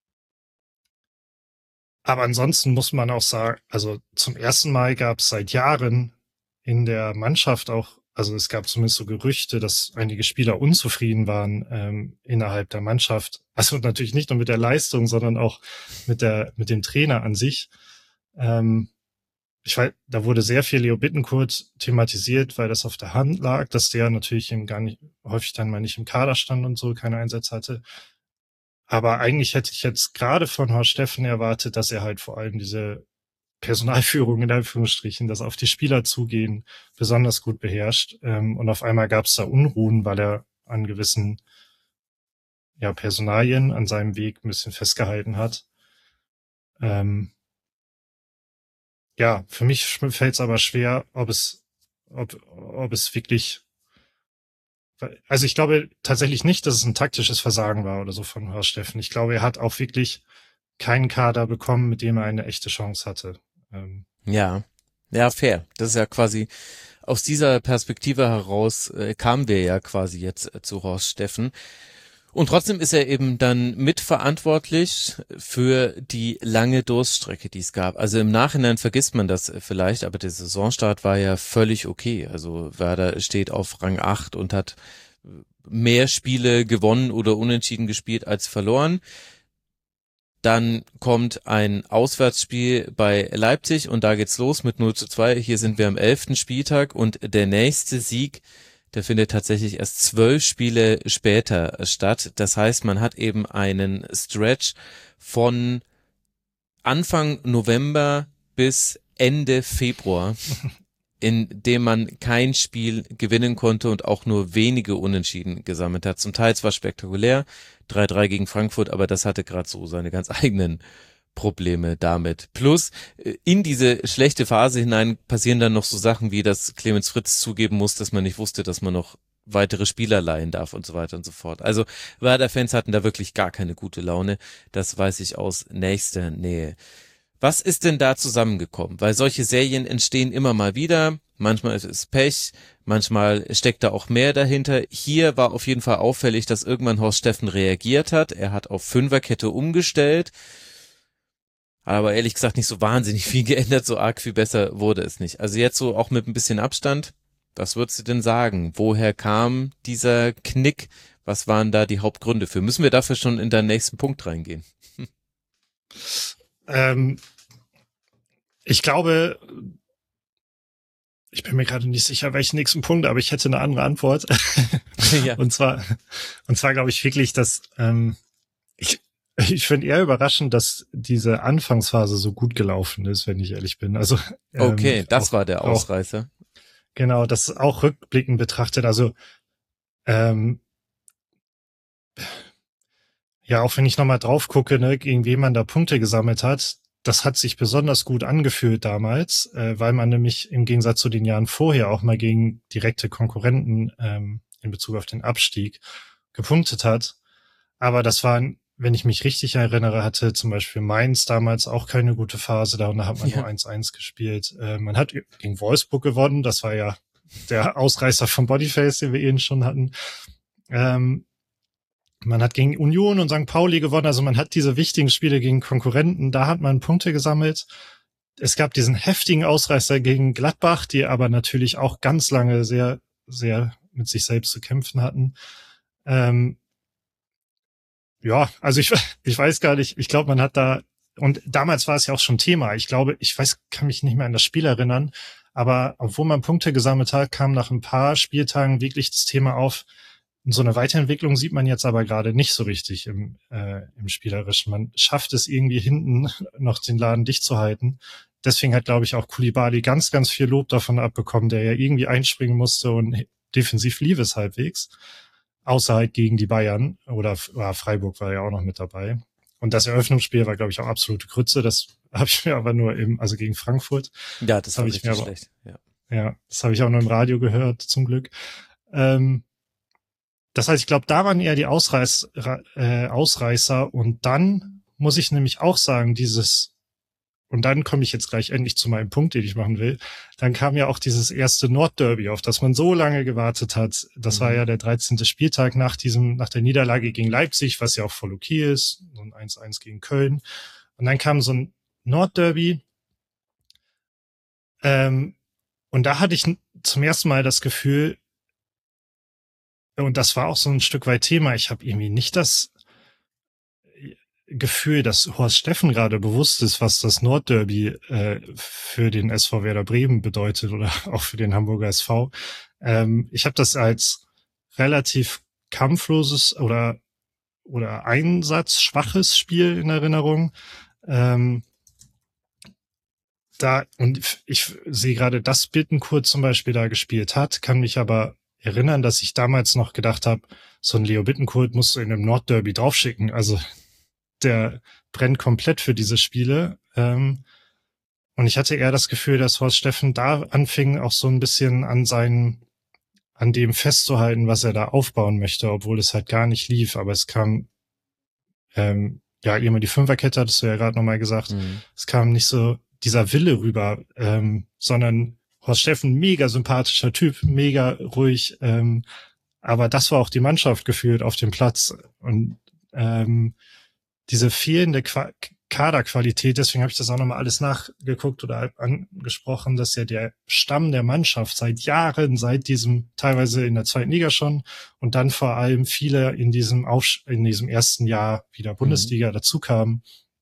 aber ansonsten muss man auch sagen, also zum ersten Mal gab es seit Jahren in der Mannschaft auch, also es gab zumindest so Gerüchte, dass einige Spieler unzufrieden waren ähm, innerhalb der Mannschaft. Also natürlich nicht nur mit der Leistung, sondern auch mit der mit dem Trainer an sich. Ähm, Ich weiß, da wurde sehr viel Leo Bittenkurt thematisiert, weil das auf der Hand lag, dass der natürlich eben gar nicht, häufig dann mal nicht im Kader stand und so, keine Einsätze hatte. Aber eigentlich hätte ich jetzt gerade von Horst Steffen erwartet, dass er halt vor allem diese Personalführung in Anführungsstrichen, das auf die Spieler zugehen, besonders gut beherrscht. Und auf einmal gab es da Unruhen, weil er an gewissen ja, Personalien an seinem Weg ein bisschen festgehalten hat. Ähm, Ja, für mich fällt es aber schwer, ob es, ob, ob es wirklich, also ich glaube tatsächlich nicht, dass es ein taktisches Versagen war oder so von Horst Steffen. Ich glaube, er hat auch wirklich keinen Kader bekommen, mit dem er eine echte Chance hatte. Ähm. Ja, Ja, fair. Das ist ja quasi, aus dieser Perspektive heraus äh, kamen wir ja quasi jetzt äh, zu Horst Steffen. Und trotzdem ist er eben dann mitverantwortlich für die lange Durststrecke, die es gab. Also im Nachhinein vergisst man das vielleicht, aber der Saisonstart war ja völlig okay. Also Werder steht auf Rang acht und hat mehr Spiele gewonnen oder unentschieden gespielt als verloren. Dann kommt ein Auswärtsspiel bei Leipzig und da geht's los mit null zu zwei. Hier sind wir am elften Spieltag und der nächste Sieg, der findet tatsächlich erst zwölf Spiele später statt. Das heißt, man hat eben einen Stretch von Anfang November bis Ende Februar, in dem man kein Spiel gewinnen konnte und auch nur wenige Unentschieden gesammelt hat. Zum Teil zwar spektakulär, drei drei gegen Frankfurt, aber das hatte gerade so seine ganz eigenen Probleme damit. Plus, in diese schlechte Phase hinein passieren dann noch so Sachen wie, dass Clemens Fritz zugeben muss, dass man nicht wusste, dass man noch weitere Spieler leihen darf und so weiter und so fort. Also Werder-Fans hatten da wirklich gar keine gute Laune. Das weiß ich aus nächster Nähe. Was ist denn da zusammengekommen? Weil solche Serien entstehen immer mal wieder. Manchmal ist es Pech, manchmal steckt da auch mehr dahinter. Hier war auf jeden Fall auffällig, dass irgendwann Horst Steffen reagiert hat. Er hat auf Fünferkette umgestellt. Aber ehrlich gesagt nicht so wahnsinnig viel geändert, so arg viel besser wurde es nicht. Also jetzt so auch mit ein bisschen Abstand, was würdest du denn sagen? Woher kam dieser Knick? Was waren da die Hauptgründe für? Müssen wir dafür schon in deinen nächsten Punkt reingehen? Hm. Ähm, ich glaube, ich bin mir gerade nicht sicher, welchen nächsten Punkt, aber ich hätte eine andere Antwort. Ja. Und zwar, und zwar glaube ich wirklich, dass ähm, ich Ich finde eher überraschend, dass diese Anfangsphase so gut gelaufen ist, wenn ich ehrlich bin. Also ähm, okay, das auch, war der Ausreißer. Auch, genau, das auch rückblickend betrachtet. Also ähm, ja, auch wenn ich nochmal drauf gucke, ne, gegen wen man da Punkte gesammelt hat, das hat sich besonders gut angefühlt damals, äh, weil man nämlich im Gegensatz zu den Jahren vorher auch mal gegen direkte Konkurrenten ähm, in Bezug auf den Abstieg gepunktet hat. Aber das waren, wenn ich mich richtig erinnere, hatte zum Beispiel Mainz damals auch keine gute Phase, da hat man ja nur eins eins gespielt. Äh, man hat gegen Wolfsburg gewonnen, das war ja der Ausreißer vom Bodyface, den wir eben schon hatten. Ähm, man hat gegen Union und Sankt Pauli gewonnen, also man hat diese wichtigen Spiele gegen Konkurrenten, da hat man Punkte gesammelt. Es gab diesen heftigen Ausreißer gegen Gladbach, die aber natürlich auch ganz lange sehr, sehr mit sich selbst zu kämpfen hatten. Ähm, Ja, also ich, ich weiß gar nicht, ich glaube, man hat da, und damals war es ja auch schon Thema, ich glaube, ich weiß, kann mich nicht mehr an das Spiel erinnern, aber obwohl man Punkte gesammelt hat, kam nach ein paar Spieltagen wirklich das Thema auf, so eine Weiterentwicklung sieht man jetzt aber gerade nicht so richtig im, äh, im Spielerischen. Man schafft es irgendwie hinten noch den Laden dicht zu halten. Deswegen hat, glaube ich, auch Koulibaly ganz, ganz viel Lob davon abbekommen, der ja irgendwie einspringen musste und defensiv lief es halbwegs. Außer halt gegen die Bayern oder, oder Freiburg war ja auch noch mit dabei. Und das Eröffnungsspiel war, glaube ich, auch absolute Grütze. Das habe ich mir aber nur im, also gegen Frankfurt. Ja, das, das war ich richtig mir aber, schlecht. Ja. ja, das habe ich auch nur im Radio gehört, zum Glück. Ähm, das heißt, ich glaube, da waren eher die Ausreiß, äh, Ausreißer. Und dann muss ich nämlich auch sagen, dieses, und dann komme ich jetzt gleich endlich zu meinem Punkt, den ich machen will. Dann kam ja auch dieses erste Nordderby, auf das man so lange gewartet hat. Das mhm. war ja der dreizehnte Spieltag nach diesem, nach der Niederlage gegen Leipzig, was ja auch voll okay ist. So ein eins eins gegen Köln. Und dann kam so ein Nordderby. Ähm, und da hatte ich zum ersten Mal das Gefühl, und das war auch so ein Stück weit Thema, ich habe irgendwie nicht das Gefühl, dass Horst Steffen gerade bewusst ist, was das Nordderby äh, für den S V Werder Bremen bedeutet oder auch für den Hamburger S V. Ähm, ich habe das als relativ kampfloses oder oder einsatzschwaches Spiel in Erinnerung. Ähm, da und ich sehe gerade, dass Bittencourt zum Beispiel da gespielt hat, kann mich aber erinnern, dass ich damals noch gedacht habe, so ein Leo Bittencourt musst du in einem Nordderby draufschicken. Also der brennt komplett für diese Spiele. Ähm, und ich hatte eher das Gefühl, dass Horst Steffen da anfing, auch so ein bisschen an seinen, an dem festzuhalten, was er da aufbauen möchte, obwohl es halt gar nicht lief. Aber es kam, ähm, ja, immer die Fünferkette, hattest du ja gerade nochmal gesagt. Mhm. Es kam nicht so dieser Wille rüber, ähm, sondern Horst Steffen, mega sympathischer Typ, mega ruhig, ähm, aber das war auch die Mannschaft gefühlt auf dem Platz und ähm, diese fehlende Qua- Kaderqualität, deswegen habe ich das auch nochmal alles nachgeguckt oder angesprochen, dass ja der Stamm der Mannschaft seit Jahren, seit diesem, teilweise in der zweiten Liga schon und dann vor allem viele in diesem Aufsch- in diesem ersten Jahr wieder Bundesliga mhm. dazu kamen.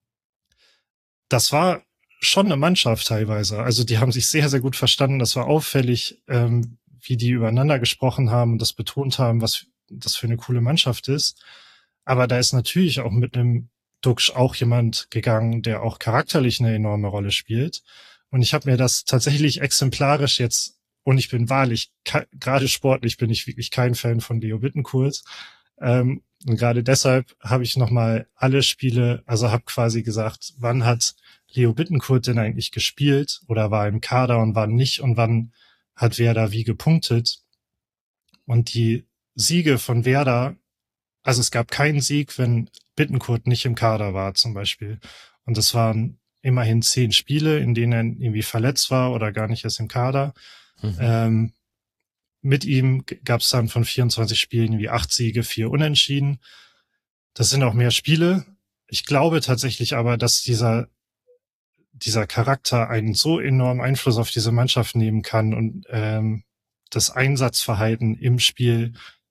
Das war schon eine Mannschaft teilweise. Also die haben sich sehr, sehr gut verstanden. Das war auffällig, ähm, wie die übereinander gesprochen haben und das betont haben, was das für eine coole Mannschaft ist. Aber da ist natürlich auch mit einem Duxch auch jemand gegangen, der auch charakterlich eine enorme Rolle spielt. Und ich habe mir das tatsächlich exemplarisch jetzt, und ich bin wahrlich, ke- gerade sportlich bin ich wirklich kein Fan von Leo Bittencourt. Ähm, und gerade deshalb habe ich nochmal alle Spiele, also habe quasi gesagt, wann hat Leo Bittencourt denn eigentlich gespielt oder war im Kader und wann nicht und wann hat Werder wie gepunktet. Und die Siege von Werder, also es gab keinen Sieg, wenn Bittencourt nicht im Kader war zum Beispiel. Und das waren immerhin zehn Spiele, in denen er irgendwie verletzt war oder gar nicht erst im Kader. Mhm. Ähm, mit ihm gab es dann von vierundzwanzig Spielen irgendwie acht Siege, vier Unentschieden. Das sind auch mehr Spiele. Ich glaube tatsächlich aber, dass dieser dieser Charakter einen so enormen Einfluss auf diese Mannschaft nehmen kann und ähm, das Einsatzverhalten im Spiel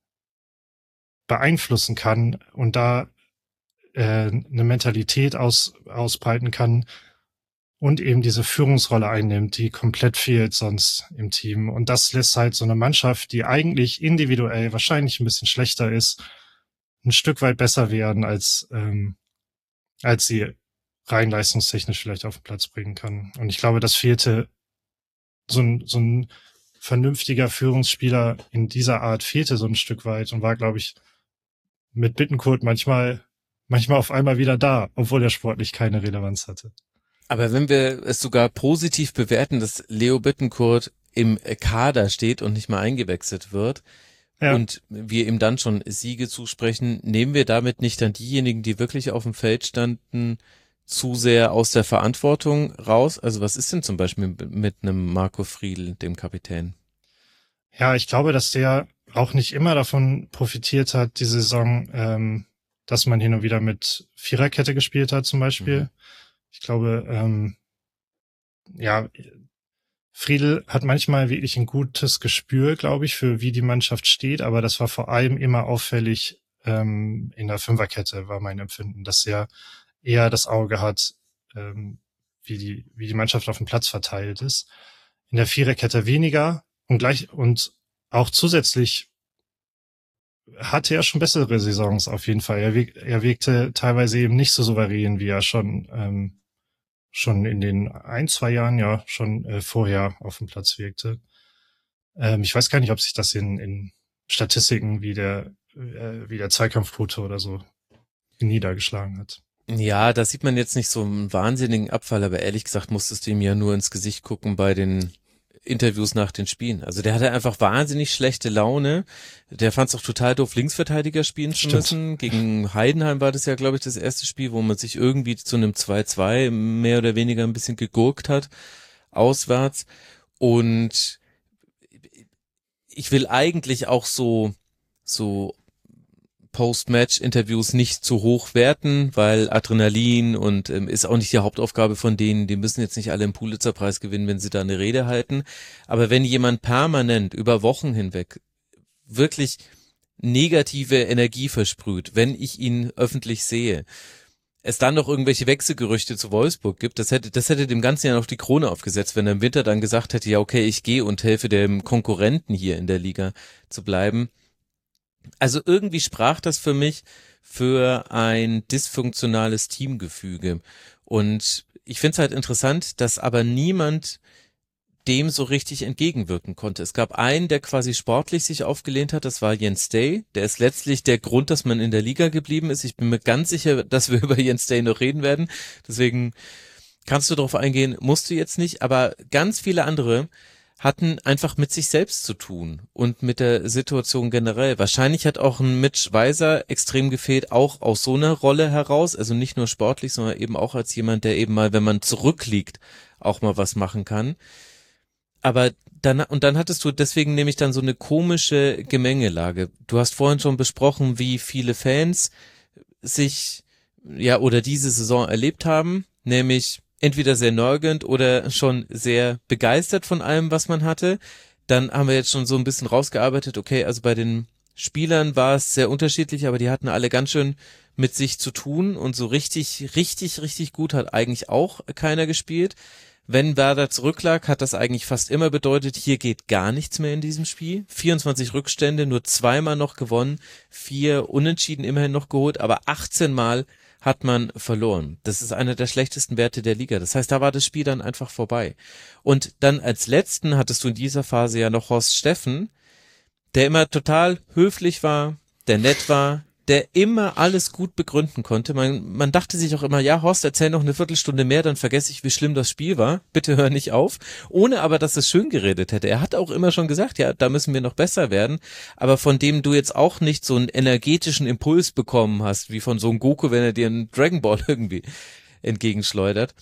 beeinflussen kann und da äh, eine Mentalität aus, ausbreiten kann und eben diese Führungsrolle einnimmt, die komplett fehlt sonst im Team. Und das lässt halt so eine Mannschaft, die eigentlich individuell wahrscheinlich ein bisschen schlechter ist, ein Stück weit besser werden, als ähm, als sie rein leistungstechnisch vielleicht auf den Platz bringen kann. Und ich glaube, das fehlte, so ein, so ein vernünftiger Führungsspieler in dieser Art fehlte so ein Stück weit und war, glaube ich, mit Bittencourt manchmal, manchmal auf einmal wieder da, obwohl er sportlich keine Relevanz hatte. Aber wenn wir es sogar positiv bewerten, dass Leo Bittencourt im Kader steht und nicht mal eingewechselt wird, ja, und wir ihm dann schon Siege zusprechen, nehmen wir damit nicht dann diejenigen, die wirklich auf dem Feld standen, zu sehr aus der Verantwortung raus? Also was ist denn zum Beispiel mit einem Marco Friedl, dem Kapitän? Ja, ich glaube, dass der auch nicht immer davon profitiert hat, die Saison, ähm, dass man hin und wieder mit Viererkette gespielt hat zum Beispiel. Mhm. Ich glaube, ähm, ja, Friedl hat manchmal wirklich ein gutes Gespür, glaube ich, für wie die Mannschaft steht, aber das war vor allem immer auffällig ähm, in der Fünferkette, war mein Empfinden, dass er eher das Auge hat, ähm, wie die wie die Mannschaft auf dem Platz verteilt ist. In der Viererkette weniger und gleich und auch zusätzlich hatte er schon bessere Saisons auf jeden Fall. Er, wirk, er wirkte teilweise eben nicht so souverän, wie er schon ähm, schon in den ein, zwei Jahren ja schon äh, vorher auf dem Platz wirkte. Ähm, ich weiß gar nicht, ob sich das in, in Statistiken wie der äh, wie der Zweikampfquote oder so niedergeschlagen hat. Ja, da sieht man jetzt nicht so einen wahnsinnigen Abfall, aber ehrlich gesagt musstest du ihm ja nur ins Gesicht gucken bei den Interviews nach den Spielen. Also der hatte einfach wahnsinnig schlechte Laune. Der fand es auch total doof, Linksverteidiger spielen zu müssen. Gegen Heidenheim war das ja, glaube ich, das erste Spiel, wo man sich irgendwie zu einem zwei zwei mehr oder weniger ein bisschen gegurkt hat, auswärts. Und ich will eigentlich auch so, so Post-Match-Interviews nicht zu hoch werten, weil Adrenalin und ähm, ist auch nicht die Hauptaufgabe von denen, die müssen jetzt nicht alle einen Pulitzer-Preis gewinnen, wenn sie da eine Rede halten, aber wenn jemand permanent über Wochen hinweg wirklich negative Energie versprüht, wenn ich ihn öffentlich sehe, es dann noch irgendwelche Wechselgerüchte zu Wolfsburg gibt, das hätte, das hätte dem Ganzen ja noch die Krone aufgesetzt, wenn er im Winter dann gesagt hätte, ja okay, ich gehe und helfe dem Konkurrenten hier in der Liga zu bleiben. Also irgendwie sprach das für mich für ein dysfunktionales Teamgefüge. Und ich finde es halt interessant, dass aber niemand dem so richtig entgegenwirken konnte. Es gab einen, der quasi sportlich sich aufgelehnt hat, das war Jens Day. Der ist letztlich der Grund, dass man in der Liga geblieben ist. Ich bin mir ganz sicher, dass wir über Jens Day noch reden werden. Deswegen kannst du darauf eingehen, musst du jetzt nicht. Aber ganz viele andere hatten einfach mit sich selbst zu tun und mit der Situation generell. Wahrscheinlich hat auch ein Mitch Weiser extrem gefehlt, auch aus so einer Rolle heraus, also nicht nur sportlich, sondern eben auch als jemand, der eben mal, wenn man zurückliegt, auch mal was machen kann. Aber dann, und dann hattest du deswegen nämlich dann so eine komische Gemengelage. Du hast vorhin schon besprochen, wie viele Fans sich, ja, oder diese Saison erlebt haben, nämlich entweder sehr nörgelnd oder schon sehr begeistert von allem, was man hatte. Dann haben wir jetzt schon so ein bisschen rausgearbeitet, okay, also bei den Spielern war es sehr unterschiedlich, aber die hatten alle ganz schön mit sich zu tun und so richtig, richtig, richtig gut hat eigentlich auch keiner gespielt. Wenn Werder zurücklag, hat das eigentlich fast immer bedeutet, hier geht gar nichts mehr in diesem Spiel. vierundzwanzig Rückstände, nur zweimal noch gewonnen, vier Unentschieden immerhin noch geholt, aber achtzehn Mal hat man verloren. Das ist einer der schlechtesten Werte der Liga. Das heißt, da war das Spiel dann einfach vorbei. Und dann als letzten hattest du in dieser Phase ja noch Horst Steffen, der immer total höflich war, der nett war, der immer alles gut begründen konnte. Man, man dachte sich auch immer, ja, Horst, erzähl noch eine Viertelstunde mehr, dann vergesse ich, wie schlimm das Spiel war. Bitte hör nicht auf. Ohne aber, dass es schön geredet hätte. Er hat auch immer schon gesagt, ja, da müssen wir noch besser werden. Aber von dem du jetzt auch nicht so einen energetischen Impuls bekommen hast, wie von so einem Goku, wenn er dir einen Dragon Ball irgendwie entgegenschleudert.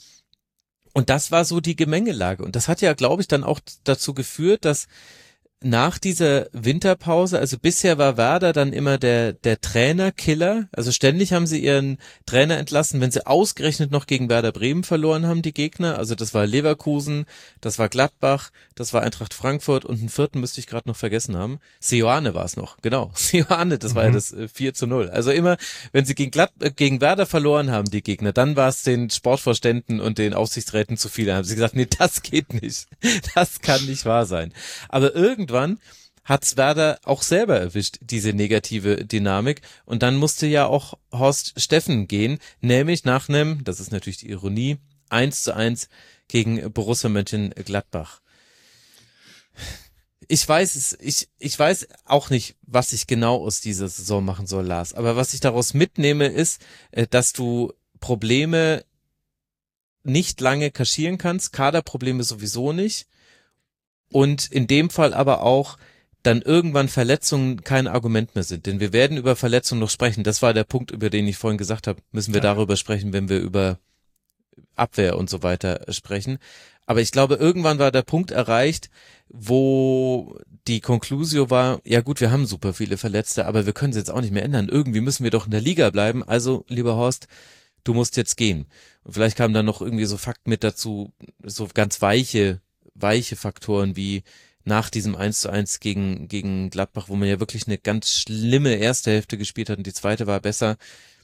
Und das war so die Gemengelage. Und das hat ja, glaube ich, dann auch dazu geführt, dass nach dieser Winterpause, also bisher war Werder dann immer der der Trainerkiller, also ständig haben sie ihren Trainer entlassen, wenn sie ausgerechnet noch gegen Werder Bremen verloren haben, die Gegner, also das war Leverkusen, das war Gladbach, das war Eintracht Frankfurt und einen vierten müsste ich gerade noch vergessen haben, Seoane war es noch, genau, Seoane, das mhm. war ja das vier zu null, also immer, wenn sie gegen Glad äh, gegen Werder verloren haben, die Gegner, dann war es den Sportvorständen und den Aufsichtsräten zu viel, dann haben sie gesagt, nee, das geht nicht, das kann nicht wahr sein, aber irgendwann Irgendwann hat's Werder auch selber erwischt, diese negative Dynamik. Und dann musste ja auch Horst Steffen gehen, nämlich nach einem, das ist natürlich die Ironie, eins zu eins gegen Borussia Mönchengladbach. Ich weiß es, ich, ich weiß auch nicht, was ich genau aus dieser Saison machen soll, Lars. Aber was ich daraus mitnehme, ist, dass du Probleme nicht lange kaschieren kannst, Kaderprobleme sowieso nicht. Und in dem Fall aber auch dann irgendwann Verletzungen kein Argument mehr sind. Denn wir werden über Verletzungen noch sprechen. Das war der Punkt, über den ich vorhin gesagt habe, müssen wir ja. darüber sprechen, wenn wir über Abwehr und so weiter sprechen. Aber ich glaube, irgendwann war der Punkt erreicht, wo die Conclusio war, ja gut, wir haben super viele Verletzte, aber wir können sie jetzt auch nicht mehr ändern. Irgendwie müssen wir doch in der Liga bleiben. Also, lieber Horst, du musst jetzt gehen. Und vielleicht kamen dann noch irgendwie so Fakten mit dazu, so ganz weiche weiche Faktoren wie nach diesem eins zu eins gegen gegen Gladbach, wo man ja wirklich eine ganz schlimme erste Hälfte gespielt hat und die zweite war besser,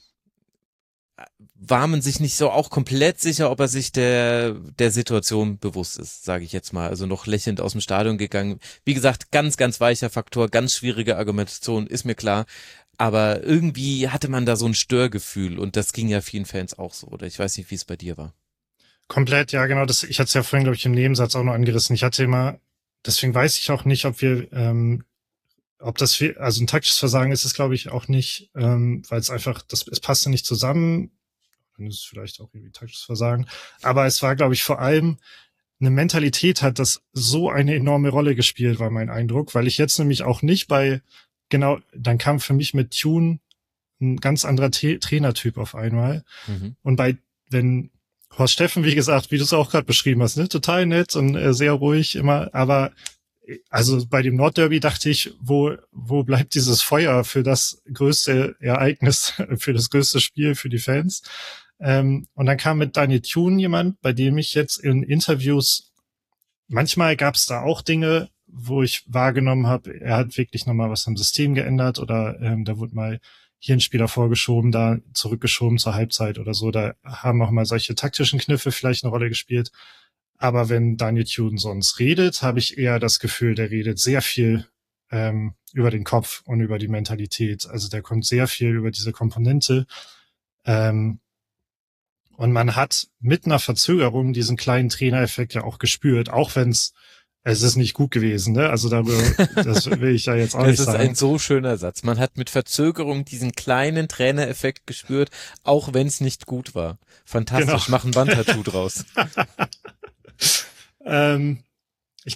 war man sich nicht so auch komplett sicher, ob er sich der der Situation bewusst ist, sage ich jetzt mal. Also noch lächelnd aus dem Stadion gegangen. Wie gesagt, ganz, ganz weicher Faktor, ganz schwierige Argumentation, ist mir klar. Aber irgendwie hatte man da so ein Störgefühl und das ging ja vielen Fans auch so. Oder ich weiß nicht, wie es bei dir war. Komplett, ja, genau. Das, ich hatte es ja vorhin, glaube ich, im Nebensatz auch noch angerissen. Ich hatte immer, deswegen weiß ich auch nicht, ob wir, ähm, ob das, also ein taktisches Versagen ist es, glaube ich, auch nicht, ähm, weil es einfach, das, es passte nicht zusammen. Dann ist es vielleicht auch irgendwie taktisches Versagen. Aber es war, glaube ich, vor allem eine Mentalität hat das so eine enorme Rolle gespielt, war mein Eindruck, weil ich jetzt nämlich auch nicht bei, genau, dann kam für mich mit Tune ein ganz anderer T- Trainertyp auf einmal. Mhm. Und bei, wenn Horst Steffen, wie gesagt, wie du es auch gerade beschrieben hast, ne, total nett und äh, sehr ruhig immer, aber also bei dem Nordderby dachte ich, wo wo bleibt dieses Feuer für das größte Ereignis, für das größte Spiel für die Fans? Ähm, und dann kam mit Daniel Thune jemand, bei dem ich jetzt in Interviews, manchmal gab es da auch Dinge, wo ich wahrgenommen habe, er hat wirklich nochmal was am System geändert oder ähm, da wurde mal hier ein Spieler vorgeschoben, da zurückgeschoben zur Halbzeit oder so. Da haben auch mal solche taktischen Kniffe vielleicht eine Rolle gespielt. Aber wenn Daniel Thune sonst redet, habe ich eher das Gefühl, der redet sehr viel ähm, über den Kopf und über die Mentalität. Also der kommt sehr viel über diese Komponente. Ähm, und man hat mit einer Verzögerung diesen kleinen Trainereffekt ja auch gespürt, auch wenn es Es ist nicht gut gewesen, ne? Also darüber, das will ich ja jetzt auch das nicht sagen. Das ist ein so schöner Satz. Man hat mit Verzögerung diesen kleinen Trainereffekt gespürt, auch wenn es nicht gut war. Fantastisch, genau. Mach ein Wandtattoo draus. ähm, ich glaube,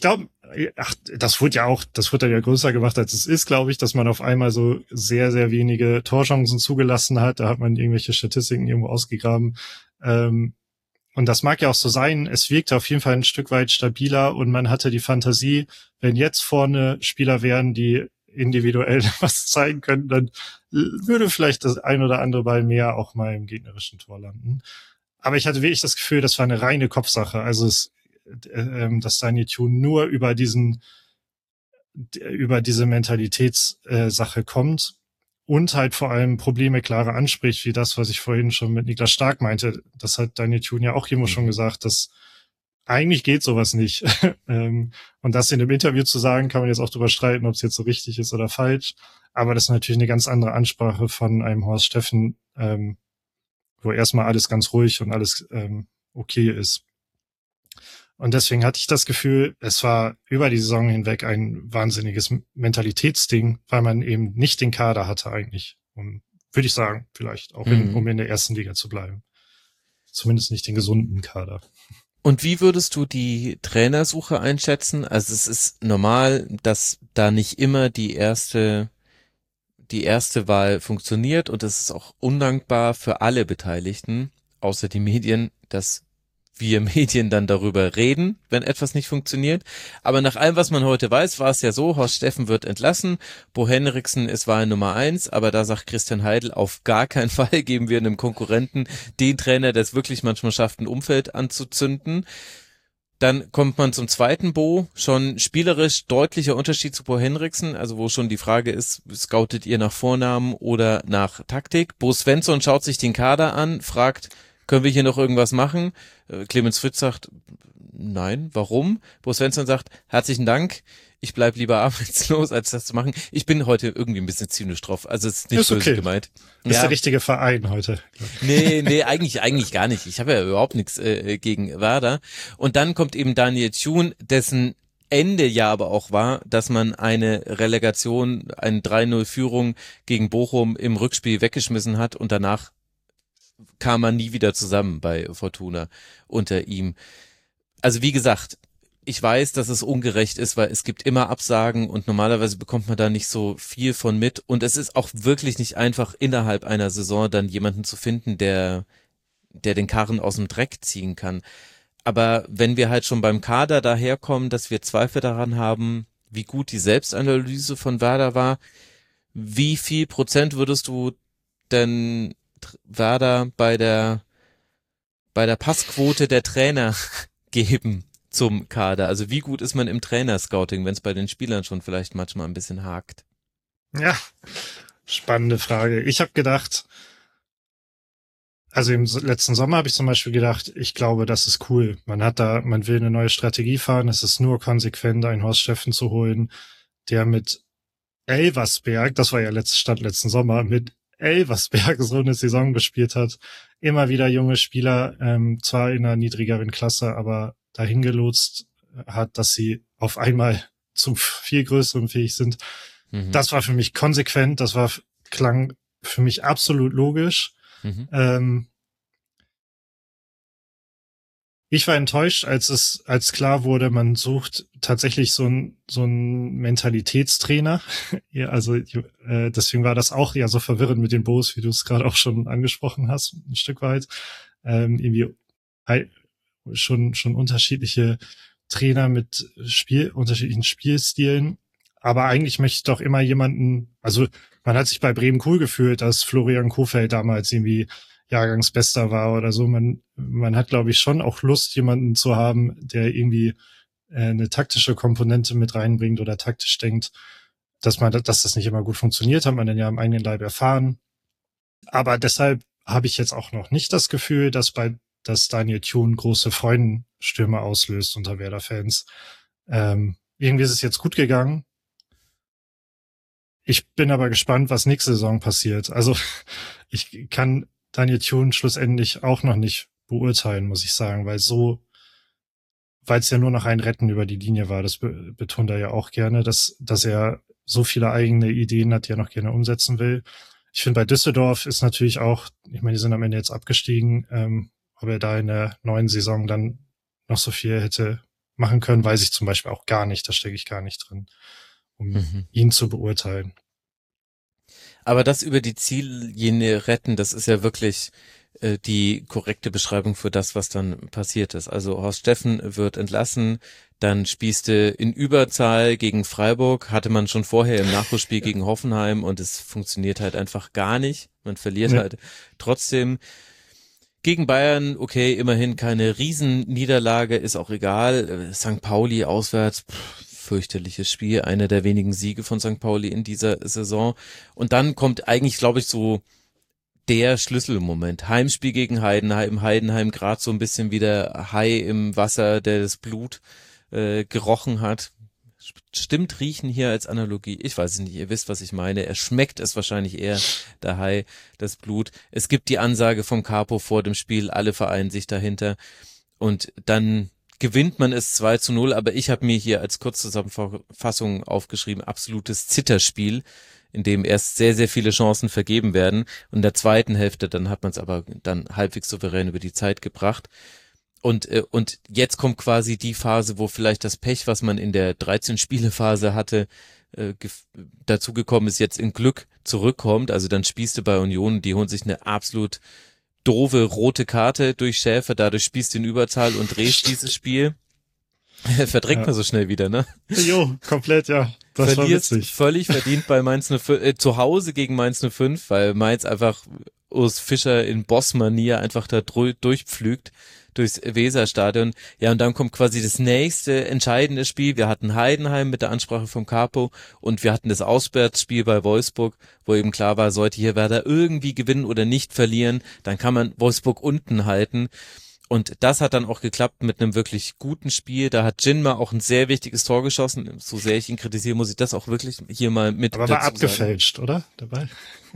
ach, das wurde ja auch, das wurde dann ja größer gemacht, als es ist, glaube ich, dass man auf einmal so sehr, sehr wenige Torchancen zugelassen hat. Da hat man irgendwelche Statistiken irgendwo ausgegraben. Ähm, und das mag ja auch so sein. Es wirkte auf jeden Fall ein Stück weit stabiler und man hatte die Fantasie, wenn jetzt vorne Spieler wären, die individuell was zeigen könnten, dann würde vielleicht das ein oder andere Ball mehr auch mal im gegnerischen Tor landen. Aber ich hatte wirklich das Gefühl, das war eine reine Kopfsache. Also es Ähm, dass Daniel Thune nur über diesen, über diese Mentalitätssache äh, kommt und halt vor allem Probleme klarer anspricht, wie das, was ich vorhin schon mit Niklas Stark meinte. Das hat Daniel Thune ja auch irgendwo schon gesagt, dass eigentlich geht sowas nicht. ähm, und das in einem Interview zu sagen, kann man jetzt auch drüber streiten, ob es jetzt so richtig ist oder falsch. Aber das ist natürlich eine ganz andere Ansprache von einem Horst Steffen, ähm, wo erstmal alles ganz ruhig und alles ähm, okay ist. Und deswegen hatte ich das Gefühl, es war über die Saison hinweg ein wahnsinniges Mentalitätsding, weil man eben nicht den Kader hatte eigentlich. Um, würde ich sagen, vielleicht auch, in, Mhm. um in der ersten Liga zu bleiben. Zumindest nicht den gesunden Kader. Und wie würdest du die Trainersuche einschätzen? Also es ist normal, dass da nicht immer die erste, die erste Wahl funktioniert und es ist auch undankbar für alle Beteiligten, außer die Medien, dass wir Medien dann darüber reden, wenn etwas nicht funktioniert. Aber nach allem, was man heute weiß, war es ja so, Horst Steffen wird entlassen, Bo Henriksen ist Wahl Nummer eins, aber da sagt Christian Heidel, auf gar keinen Fall geben wir einem Konkurrenten den Trainer, der es wirklich manchmal schafft, ein Umfeld anzuzünden. Dann kommt man zum zweiten Bo, schon spielerisch deutlicher Unterschied zu Bo Henriksen, also wo schon die Frage ist, scoutet ihr nach Vornamen oder nach Taktik? Bo Svensson schaut sich den Kader an, fragt, können wir hier noch irgendwas machen? Clemens Fritz sagt, nein, warum? Bo Svensson sagt, herzlichen Dank, ich bleib lieber arbeitslos, als das zu machen. Ich bin heute irgendwie ein bisschen zynisch drauf, also es ist nicht Ist böse okay. gemeint. Ist Ja. der richtige Verein heute. Nee, nee, eigentlich, eigentlich gar nicht. Ich habe ja überhaupt nichts äh, gegen Werder. Und dann kommt eben Daniel Thune, dessen Ende ja aber auch war, dass man eine Relegation, eine drei null Führung gegen Bochum im Rückspiel weggeschmissen hat und danach kam man nie wieder zusammen bei Fortuna unter ihm. Also wie gesagt, ich weiß, dass es ungerecht ist, weil es gibt immer Absagen und normalerweise bekommt man da nicht so viel von mit und es ist auch wirklich nicht einfach, innerhalb einer Saison dann jemanden zu finden, der, der den Karren aus dem Dreck ziehen kann. Aber wenn wir halt schon beim Kader daherkommen, dass wir Zweifel daran haben, wie gut die Selbstanalyse von Werder war, wie viel Prozent würdest du denn Werder bei der bei der Passquote der Trainer geben zum Kader? Also wie gut ist man im Trainerscouting, wenn es bei den Spielern schon vielleicht manchmal ein bisschen hakt? Ja, spannende Frage. Ich habe gedacht, also im letzten Sommer habe ich zum Beispiel gedacht, ich glaube, das ist cool. Man hat da, man will eine neue Strategie fahren. Es ist nur konsequent, einen Horst Steffen zu holen, der mit Elversberg, das war ja letztes Stand letzten Sommer, mit Elversberg so eine Saison gespielt hat. Immer wieder junge Spieler, ähm, zwar in einer niedrigeren Klasse, aber dahin gelotst hat, dass sie auf einmal zum viel größeren fähig sind. Mhm. Das war für mich konsequent, das war klang für mich absolut logisch. Mhm. Ähm, ich war enttäuscht, als es, als klar wurde, man sucht tatsächlich so ein so ein Mentalitätstrainer. Ja, also äh, deswegen war das auch ja so verwirrend mit den Bos, wie du es gerade auch schon angesprochen hast, ein Stück weit. Ähm, irgendwie schon schon unterschiedliche Trainer mit Spiel unterschiedlichen Spielstilen. Aber eigentlich möchte ich doch immer jemanden, also man hat sich bei Bremen cool gefühlt, dass Florian Kohfeldt damals irgendwie Jahrgangsbester war oder so. Man, man hat, glaube ich, schon auch Lust, jemanden zu haben, der irgendwie äh, eine taktische Komponente mit reinbringt oder taktisch denkt. Dass man, dass das nicht immer gut funktioniert, hat man dann ja am eigenen Leib erfahren. Aber deshalb habe ich jetzt auch noch nicht das Gefühl, dass bei, dass Daniel Thune große Freudenstürme auslöst unter Werder-Fans. Ähm, irgendwie ist es jetzt gut gegangen. Ich bin aber gespannt, was nächste Saison passiert. Also ich kann Daniel Thune schlussendlich auch noch nicht beurteilen, muss ich sagen, weil so, weil es ja nur noch ein Retten über die Linie war, das be- betont er ja auch gerne, dass, dass er so viele eigene Ideen hat, die er noch gerne umsetzen will. Ich finde, bei Düsseldorf ist natürlich auch, ich meine, die sind am Ende jetzt abgestiegen, ähm, ob er da in der neuen Saison dann noch so viel hätte machen können, weiß ich zum Beispiel auch gar nicht. Da stecke ich gar nicht drin, um mhm. ihn zu beurteilen. Aber das über die Ziellinie retten, das ist ja wirklich äh, die korrekte Beschreibung für das, was dann passiert ist. Also Horst Steffen wird entlassen, dann spießte in Überzahl gegen Freiburg, hatte man schon vorher im Nachholspiel ja. gegen Hoffenheim und es funktioniert halt einfach gar nicht. Man verliert ja. halt trotzdem. Gegen Bayern, okay, immerhin keine Riesenniederlage, ist auch egal. Sankt Pauli auswärts, pff, fürchterliches Spiel, einer der wenigen Siege von Sankt Pauli in dieser Saison. Und dann kommt eigentlich, glaube ich, so der Schlüsselmoment. Heimspiel gegen Heidenheim, Heidenheim gerade so ein bisschen wie der Hai im Wasser, der das Blut äh, gerochen hat. Stimmt Riechen hier als Analogie? Ich weiß es nicht, ihr wisst, was ich meine. Er schmeckt es wahrscheinlich eher, der Hai, das Blut. Es gibt die Ansage vom Capo vor dem Spiel, alle vereinen sich dahinter. Und dann gewinnt man es zwei zu null, aber ich habe mir hier als Kurzzusammenfassung aufgeschrieben, absolutes Zitterspiel, in dem erst sehr, sehr viele Chancen vergeben werden. Und in der zweiten Hälfte, dann hat man es aber dann halbwegs souverän über die Zeit gebracht. Und äh, und jetzt kommt quasi die Phase, wo vielleicht das Pech, was man in der dreizehn-Spiele-Phase hatte, äh, dazu gekommen ist, jetzt in Glück zurückkommt. Also dann spießte bei Union, die holen sich eine absolut doofe rote Karte durch Schäfer, dadurch spießt in Überzahl und dreht dieses Spiel. Verdrängt ja. man so schnell wieder, ne? Jo, komplett, ja. Das Verlierst war witzig. Völlig verdient bei Mainz null fünf, äh, zu Hause gegen Mainz null fünf, weil Mainz einfach Urs Fischer in Boss-Manier einfach da dr- durchpflügt durchs Weserstadion. Ja, und dann kommt quasi das nächste entscheidende Spiel. Wir hatten Heidenheim mit der Ansprache vom Capo und wir hatten das Auswärtsspiel bei Wolfsburg, wo eben klar war, sollte hier Werder irgendwie gewinnen oder nicht verlieren, dann kann man Wolfsburg unten halten. Und das hat dann auch geklappt mit einem wirklich guten Spiel. Da hat Jinma auch ein sehr wichtiges Tor geschossen. So sehr ich ihn kritisiere, muss ich das auch wirklich hier mal mit Aber war abgefälscht, sagen. Oder? Dabei?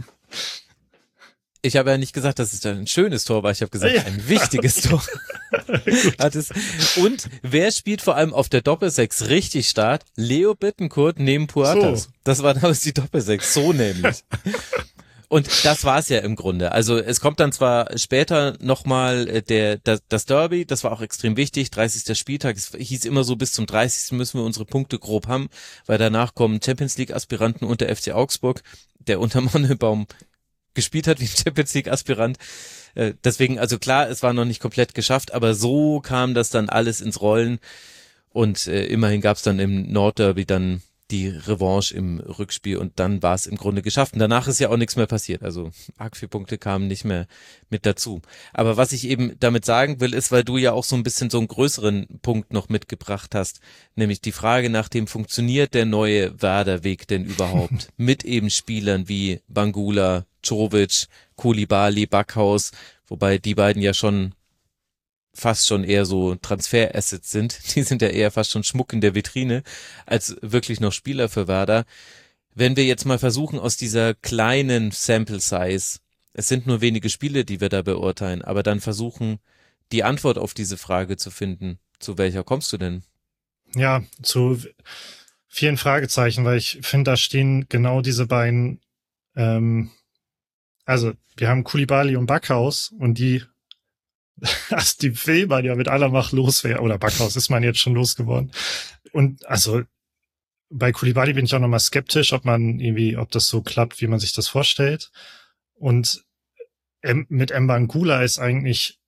Ich habe ja nicht gesagt, dass es dann ein schönes Tor war. Ich habe gesagt, ja. ein wichtiges Tor. Hat es. Und wer spielt vor allem auf der Doppelsechs richtig stark? Leo Bittencourt neben Puertas. So. Das war damals die Doppelsechs. So nämlich. Und das war's ja im Grunde. Also es kommt dann zwar später nochmal der, das, das Derby, das war auch extrem wichtig, dreißigster Spieltag, es hieß immer so, bis zum dreißigsten müssen wir unsere Punkte grob haben, weil danach kommen Champions League Aspiranten und der F C Augsburg, der unter Mannebaum gespielt hat wie ein Champions League Aspirant. Deswegen, also klar, es war noch nicht komplett geschafft, aber so kam das dann alles ins Rollen und äh, immerhin gab's dann im Nordderby dann die Revanche im Rückspiel und dann war es im Grunde geschafft. Und danach ist ja auch nichts mehr passiert. Also arg vier Punkte kamen nicht mehr mit dazu. Aber was ich eben damit sagen will, ist, weil du ja auch so ein bisschen so einen größeren Punkt noch mitgebracht hast, nämlich die Frage nach dem, funktioniert der neue Werder-Weg denn überhaupt? Mit eben Spielern wie Bangula, Čović, Koulibaly, Backhaus, wobei die beiden ja schon fast schon eher so Transferassets sind. Die sind ja eher fast schon Schmuck in der Vitrine als wirklich noch Spieler für Werder. Wenn wir jetzt mal versuchen, aus dieser kleinen Sample Size, es sind nur wenige Spiele, die wir da beurteilen, aber dann versuchen, die Antwort auf diese Frage zu finden. Zu welcher kommst du denn? Ja, zu vielen Fragezeichen, weil ich finde, da stehen genau diese beiden, ähm, also wir haben Koulibaly und Backhaus und die also die will man ja mit aller Macht loswerden. Oder Backhaus ist man jetzt schon losgeworden. Und also bei Koulibaly bin ich auch nochmal skeptisch, ob man irgendwie, ob das so klappt, wie man sich das vorstellt. Und M- mit Mbangula ist eigentlich,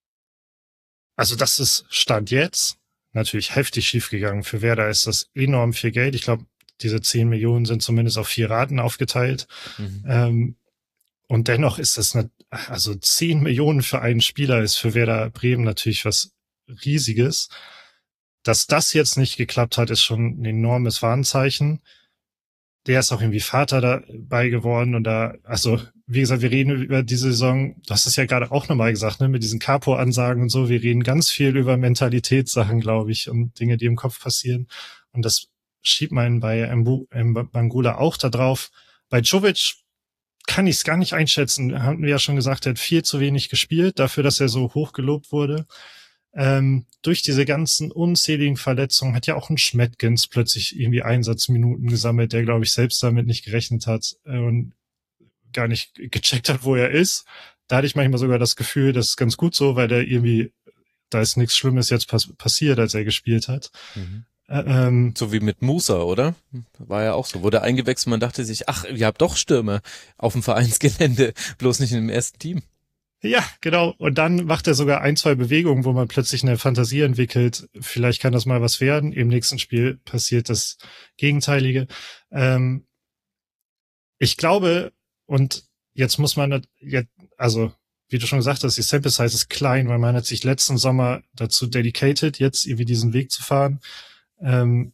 also das ist Stand jetzt natürlich heftig schiefgegangen. Für Werder ist das enorm viel Geld. Ich glaube, diese zehn Millionen sind zumindest auf vier Raten aufgeteilt. Mhm. Ähm, Und dennoch ist das, eine, also zehn Millionen für einen Spieler ist für Werder Bremen natürlich was Riesiges. Dass das jetzt nicht geklappt hat, ist schon ein enormes Warnzeichen. Der ist auch irgendwie Vater dabei geworden und da, also, wie gesagt, wir reden über diese Saison, du hast es ja gerade auch nochmal gesagt, ne, mit diesen Capo-Ansagen und so, wir reden ganz viel über Mentalitätssachen, glaube ich, und Dinge, die im Kopf passieren. Und das schiebt man bei Mbangula auch da drauf. Bei Čović kann ich es gar nicht einschätzen. Hatten wir ja schon gesagt, er hat viel zu wenig gespielt, dafür, dass er so hoch gelobt wurde. Ähm, durch diese ganzen unzähligen Verletzungen hat ja auch ein Schmettgens plötzlich irgendwie Einsatzminuten gesammelt, der, glaube ich, selbst damit nicht gerechnet hat äh, und gar nicht gecheckt hat, wo er ist. Da hatte ich manchmal sogar das Gefühl, das ist ganz gut so, weil der irgendwie da ist nichts Schlimmes jetzt pass- passiert, als er gespielt hat. Mhm. Ä- ähm, So wie mit Musa, oder? War ja auch so. Wurde eingewechselt, man dachte sich, ach, ihr habt doch Stürmer auf dem Vereinsgelände, bloß nicht im ersten Team. Ja, genau. Und dann macht er sogar ein, zwei Bewegungen, wo man plötzlich eine Fantasie entwickelt. Vielleicht kann das mal was werden. Im nächsten Spiel passiert das Gegenteilige. Ähm, ich glaube, und jetzt muss man, jetzt, also wie du schon gesagt hast, die Sample Size ist klein, weil man hat sich letzten Sommer dazu dedicated, jetzt irgendwie diesen Weg zu fahren. Ähm,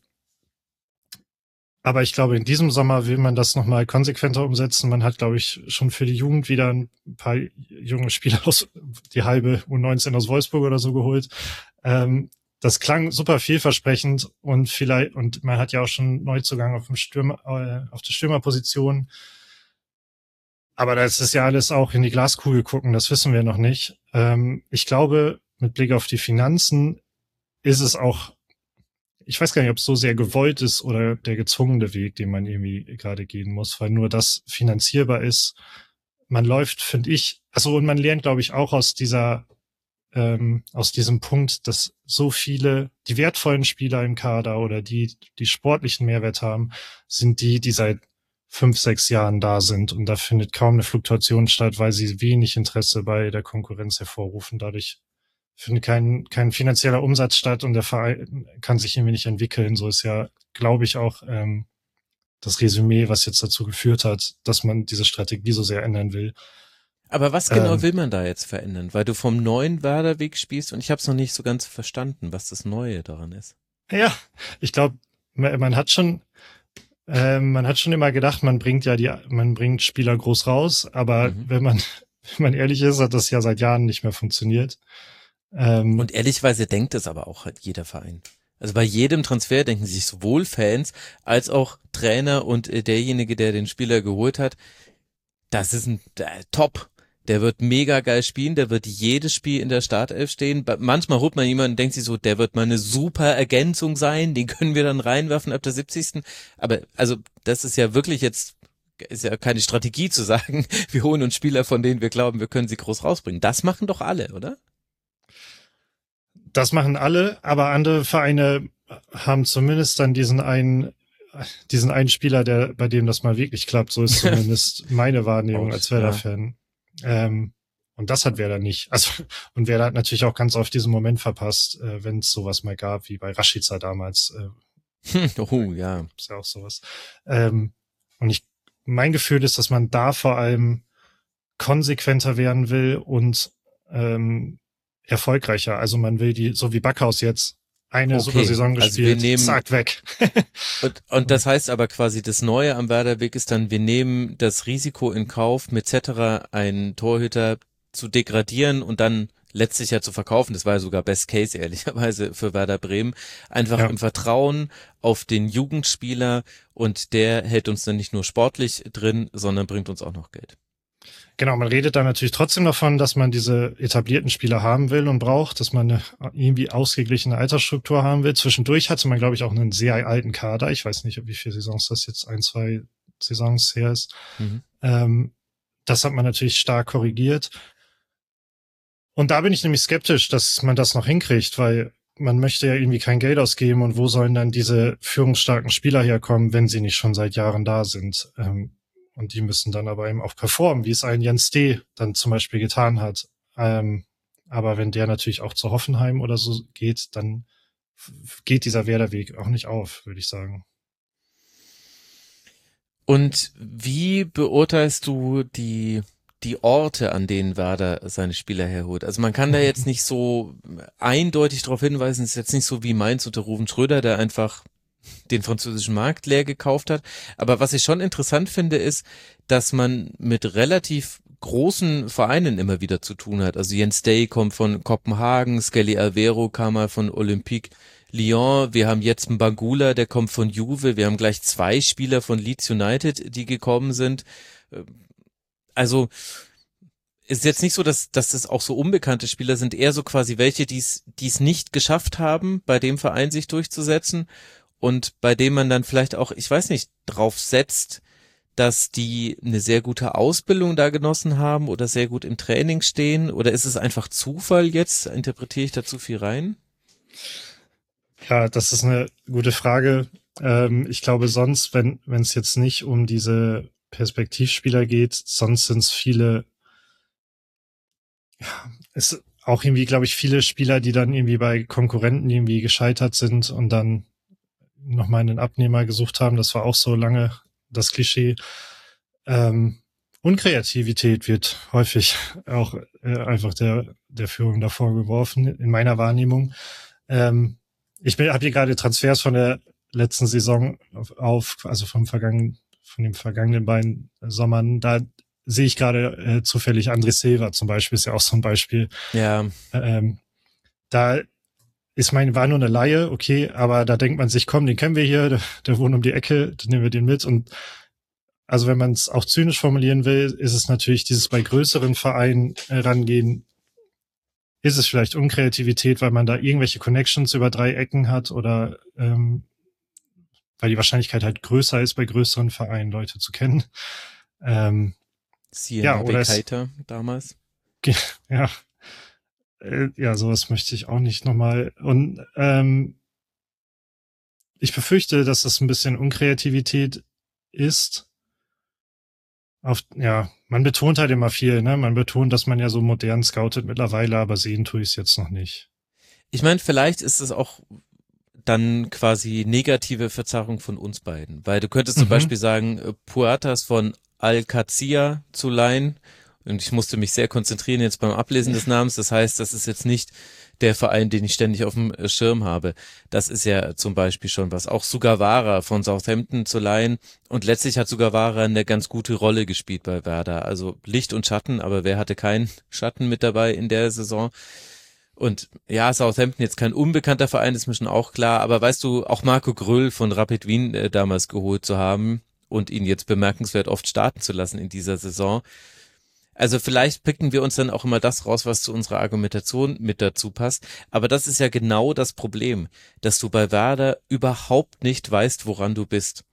aber ich glaube, in diesem Sommer will man das nochmal konsequenter umsetzen. Man hat, glaube ich, schon für die Jugend wieder ein paar junge Spieler aus, die halbe U neunzehn aus Wolfsburg oder so geholt. Ähm, das klang super vielversprechend und vielleicht, und man hat ja auch schon Neuzugang auf dem Stürmer, äh, auf der Stürmerposition. Aber das ist ja alles auch in die Glaskugel gucken, das wissen wir noch nicht. Ähm, ich glaube, mit Blick auf die Finanzen ist es auch, ich weiß gar nicht, ob es so sehr gewollt ist oder der gezwungene Weg, den man irgendwie gerade gehen muss, weil nur das finanzierbar ist. Man läuft, finde ich, also und man lernt, glaube ich, auch aus dieser, ähm, aus diesem Punkt, dass so viele, die wertvollen Spieler im Kader oder die, die sportlichen Mehrwert haben, sind die, die seit fünf, sechs Jahren da sind. Und da findet kaum eine Fluktuation statt, weil sie wenig Interesse bei der Konkurrenz hervorrufen. Dadurch findet kein, kein finanzieller Umsatz statt und der Verein kann sich irgendwie nicht entwickeln. So ist ja, glaube ich, auch ähm, das Resümee, was jetzt dazu geführt hat, dass man diese Strategie so sehr ändern will. Aber was genau Ähm, will man da jetzt verändern? Weil du vom neuen Werder-Weg spielst und ich habe es noch nicht so ganz verstanden, was das Neue daran ist. Ja, ich glaube, man, man hat schon, ähm, man hat schon immer gedacht, man bringt ja die, man bringt Spieler groß raus, aber Mhm. wenn man, wenn man ehrlich ist, hat das ja seit Jahren nicht mehr funktioniert. Ähm, Und ehrlichweise denkt es aber auch halt jeder Verein. Also bei jedem Transfer denken sich sowohl Fans als auch Trainer und äh, derjenige, der den Spieler geholt hat, das ist ein äh, Top. Der wird mega geil spielen, der wird jedes Spiel in der Startelf stehen. Ba- Manchmal holt man jemanden und denkt sich so, der wird mal eine super Ergänzung sein, den können wir dann reinwerfen ab der siebzigsten Aber also das ist ja wirklich jetzt, ist ja keine Strategie zu sagen, wir holen uns Spieler, von denen wir glauben, wir können sie groß rausbringen. Das machen doch alle, oder? Das machen alle, aber andere Vereine haben zumindest dann diesen einen, diesen einen Spieler, der, bei dem das mal wirklich klappt. So ist zumindest meine Wahrnehmung Aus, als Werder-Fan. Ähm, und das hat Werder nicht. Also, und Werder hat natürlich auch ganz oft diesen Moment verpasst, äh, wenn es sowas mal gab, wie bei Rashica damals. Äh, Oh ja. ist ja auch sowas. Ähm, und ich, mein Gefühl ist, dass man da vor allem konsequenter werden will und, ähm, erfolgreicher. Also man will die, so wie Backhaus jetzt, eine Okay, super Saison also wir gespielt, nehmen- zack, weg. Und, und das heißt aber quasi, das Neue am Werderweg ist dann, wir nehmen das Risiko in Kauf, mit Cetera einen Torhüter zu degradieren und dann letztlich ja zu verkaufen. Das war ja sogar Best Case, ehrlicherweise, für Werder Bremen. Einfach Ja. im Vertrauen auf den Jugendspieler und der hält uns dann nicht nur sportlich drin, sondern bringt uns auch noch Geld. Genau, man redet da natürlich trotzdem davon, dass man diese etablierten Spieler haben will und braucht, dass man eine irgendwie ausgeglichene Altersstruktur haben will. Zwischendurch hatte man, glaube ich, auch einen sehr alten Kader. Ich weiß nicht, wie viele Saisons das jetzt, ein, zwei Saisons her ist. Mhm. Ähm, das hat man natürlich stark korrigiert. Und da bin ich nämlich skeptisch, dass man das noch hinkriegt, weil man möchte ja irgendwie kein Geld ausgeben und wo sollen dann diese führungsstarken Spieler herkommen, wenn sie nicht schon seit Jahren da sind. Ähm, und die müssen dann aber eben auch performen, wie es ein Jens D. dann zum Beispiel getan hat. Ähm, aber wenn der natürlich auch zu Hoffenheim oder so geht, dann f- geht dieser Werderweg auch nicht auf, würde ich sagen. Und wie beurteilst du die die Orte, an denen Werder seine Spieler herholt? Also man kann da jetzt nicht so eindeutig darauf hinweisen, es ist jetzt nicht so wie Mainz unter Ruven Schröder, der einfach den französischen Markt leer gekauft hat. Aber was ich schon interessant finde, ist, dass man mit relativ großen Vereinen immer wieder zu tun hat. Also Jens Day kommt von Kopenhagen, Skelly Alvero kam mal von Olympique Lyon, wir haben jetzt einen Bangula, der kommt von Juve, wir haben gleich zwei Spieler von Leeds United, die gekommen sind. Also ist jetzt nicht so, dass, dass das auch so unbekannte Spieler sind, eher so quasi welche, die es die es nicht geschafft haben, bei dem Verein sich durchzusetzen und bei dem man dann vielleicht auch, ich weiß nicht, drauf setzt, dass die eine sehr gute Ausbildung da genossen haben oder sehr gut im Training stehen? Oder ist es einfach Zufall jetzt? Interpretiere ich da zu viel rein? Ja, das ist eine gute Frage. Ähm, ich glaube sonst, wenn wenn es jetzt nicht um diese Perspektivspieler geht, sonst sind es viele, ja, es ist auch irgendwie, glaube ich, viele Spieler, die dann irgendwie bei Konkurrenten irgendwie gescheitert sind und dann nochmal einen Abnehmer gesucht haben. Das war auch so lange das Klischee. Ähm, Unkreativität wird häufig auch äh, einfach der der Führung davor geworfen, in meiner Wahrnehmung. Ähm, ich habe hier gerade Transfers von der letzten Saison auf, auf also vom vergangenen, von den vergangenen beiden Sommern. Da sehe ich gerade äh, zufällig André Silva zum Beispiel, ist ja auch so ein Beispiel. Ja. Ähm, da ist mein, war nur eine Laie, okay, aber da denkt man sich, komm, den kennen wir hier, der, der wohnt um die Ecke, dann nehmen wir den mit. Und also wenn man es auch zynisch formulieren will, ist es natürlich dieses bei größeren Vereinen äh, rangehen, ist es vielleicht Unkreativität, weil man da irgendwelche Connections über drei Ecken hat oder ähm, weil die Wahrscheinlichkeit halt größer ist, bei größeren Vereinen Leute zu kennen. Ähm, Siehe ja, Nabi oder es, Keita damals. ja, äh, ja, sowas möchte ich auch nicht nochmal. Und ähm, ich befürchte, dass das ein bisschen Unkreativität ist. Auf, ja, man betont halt immer viel, ne? Man betont, dass man ja so modern scoutet mittlerweile, aber sehen tue ich es jetzt noch nicht. Ich meine, vielleicht ist es auch dann quasi negative Verzerrung von uns beiden, weil du könntest zum Mhm. Beispiel sagen, Puertas von Al-Qadsiya zu leihen, und ich musste mich sehr konzentrieren jetzt beim Ablesen des Namens, das heißt, das ist jetzt nicht der Verein, den ich ständig auf dem Schirm habe. Das ist ja zum Beispiel schon was. Auch Sugawara von Southampton zu leihen, und letztlich hat Sugawara eine ganz gute Rolle gespielt bei Werder, also Licht und Schatten, aber wer hatte keinen Schatten mit dabei in der Saison? Und ja, Southampton jetzt kein unbekannter Verein, ist mir schon auch klar, aber weißt du, auch Marco Gröll von Rapid Wien äh, damals geholt zu haben und ihn jetzt bemerkenswert oft starten zu lassen in dieser Saison. Also vielleicht picken wir uns dann auch immer das raus, was zu unserer Argumentation mit dazu passt. Aber das ist ja genau das Problem, dass du bei Werder überhaupt nicht weißt, woran du bist.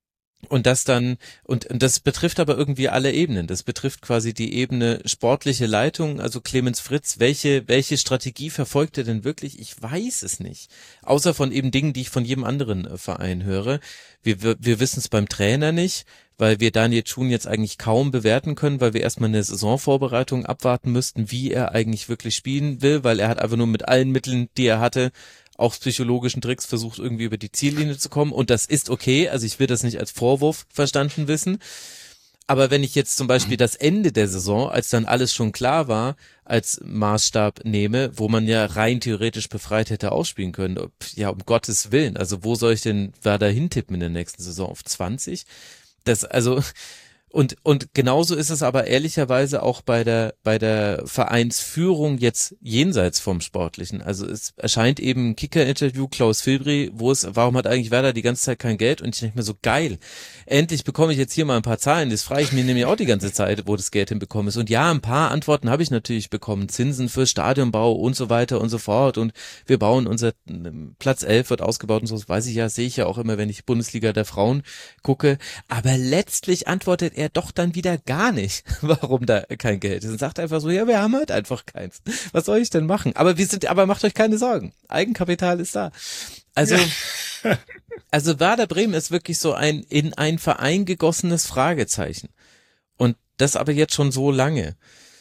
Und das dann, und, und das betrifft aber irgendwie alle Ebenen. Das betrifft quasi die Ebene sportliche Leitung, also Clemens Fritz. Welche, welche Strategie verfolgt er denn wirklich? Ich weiß es nicht. Außer von eben Dingen, die ich von jedem anderen äh, Verein höre. Wir, wir, wir wissen es beim Trainer nicht, weil wir Daniel Thun jetzt eigentlich kaum bewerten können, weil wir erstmal eine Saisonvorbereitung abwarten müssten, wie er eigentlich wirklich spielen will, weil er hat einfach nur mit allen Mitteln, die er hatte, auch psychologischen Tricks versucht, irgendwie über die Ziellinie zu kommen, und das ist okay, also ich will das nicht als Vorwurf verstanden wissen, aber wenn ich jetzt zum Beispiel das Ende der Saison, als dann alles schon klar war, als Maßstab nehme, wo man ja rein theoretisch befreit hätte ausspielen können, ja, um Gottes Willen, also wo soll ich denn Werder hintippen in der nächsten Saison, auf zwanzig? Das, also, und, und genauso ist es aber ehrlicherweise auch bei der, bei der Vereinsführung jetzt jenseits vom Sportlichen. Also es erscheint eben ein Kicker-Interview, Klaus Filbri, wo es, warum hat eigentlich Werder die ganze Zeit kein Geld? Und ich denke mir so, geil, endlich bekomme ich jetzt hier mal ein paar Zahlen, das frage ich mir nämlich auch die ganze Zeit, wo das Geld hinbekommen ist. Und ja, ein paar Antworten habe ich natürlich bekommen, Zinsen für Stadionbau und so weiter und so fort, und wir bauen unser Platz elf wird ausgebaut und so, das weiß ich ja, sehe ich ja auch immer, wenn ich Bundesliga der Frauen gucke, aber letztlich antwortet er doch dann wieder gar nicht, warum da kein Geld ist, und sagt einfach so, ja, wir haben halt einfach keins. Was soll ich denn machen? Aber wir sind, aber macht euch keine Sorgen. Eigenkapital ist da. Also, ja. Also Werder Bremen ist wirklich so ein in ein Verein gegossenes Fragezeichen. Und das aber jetzt schon so lange.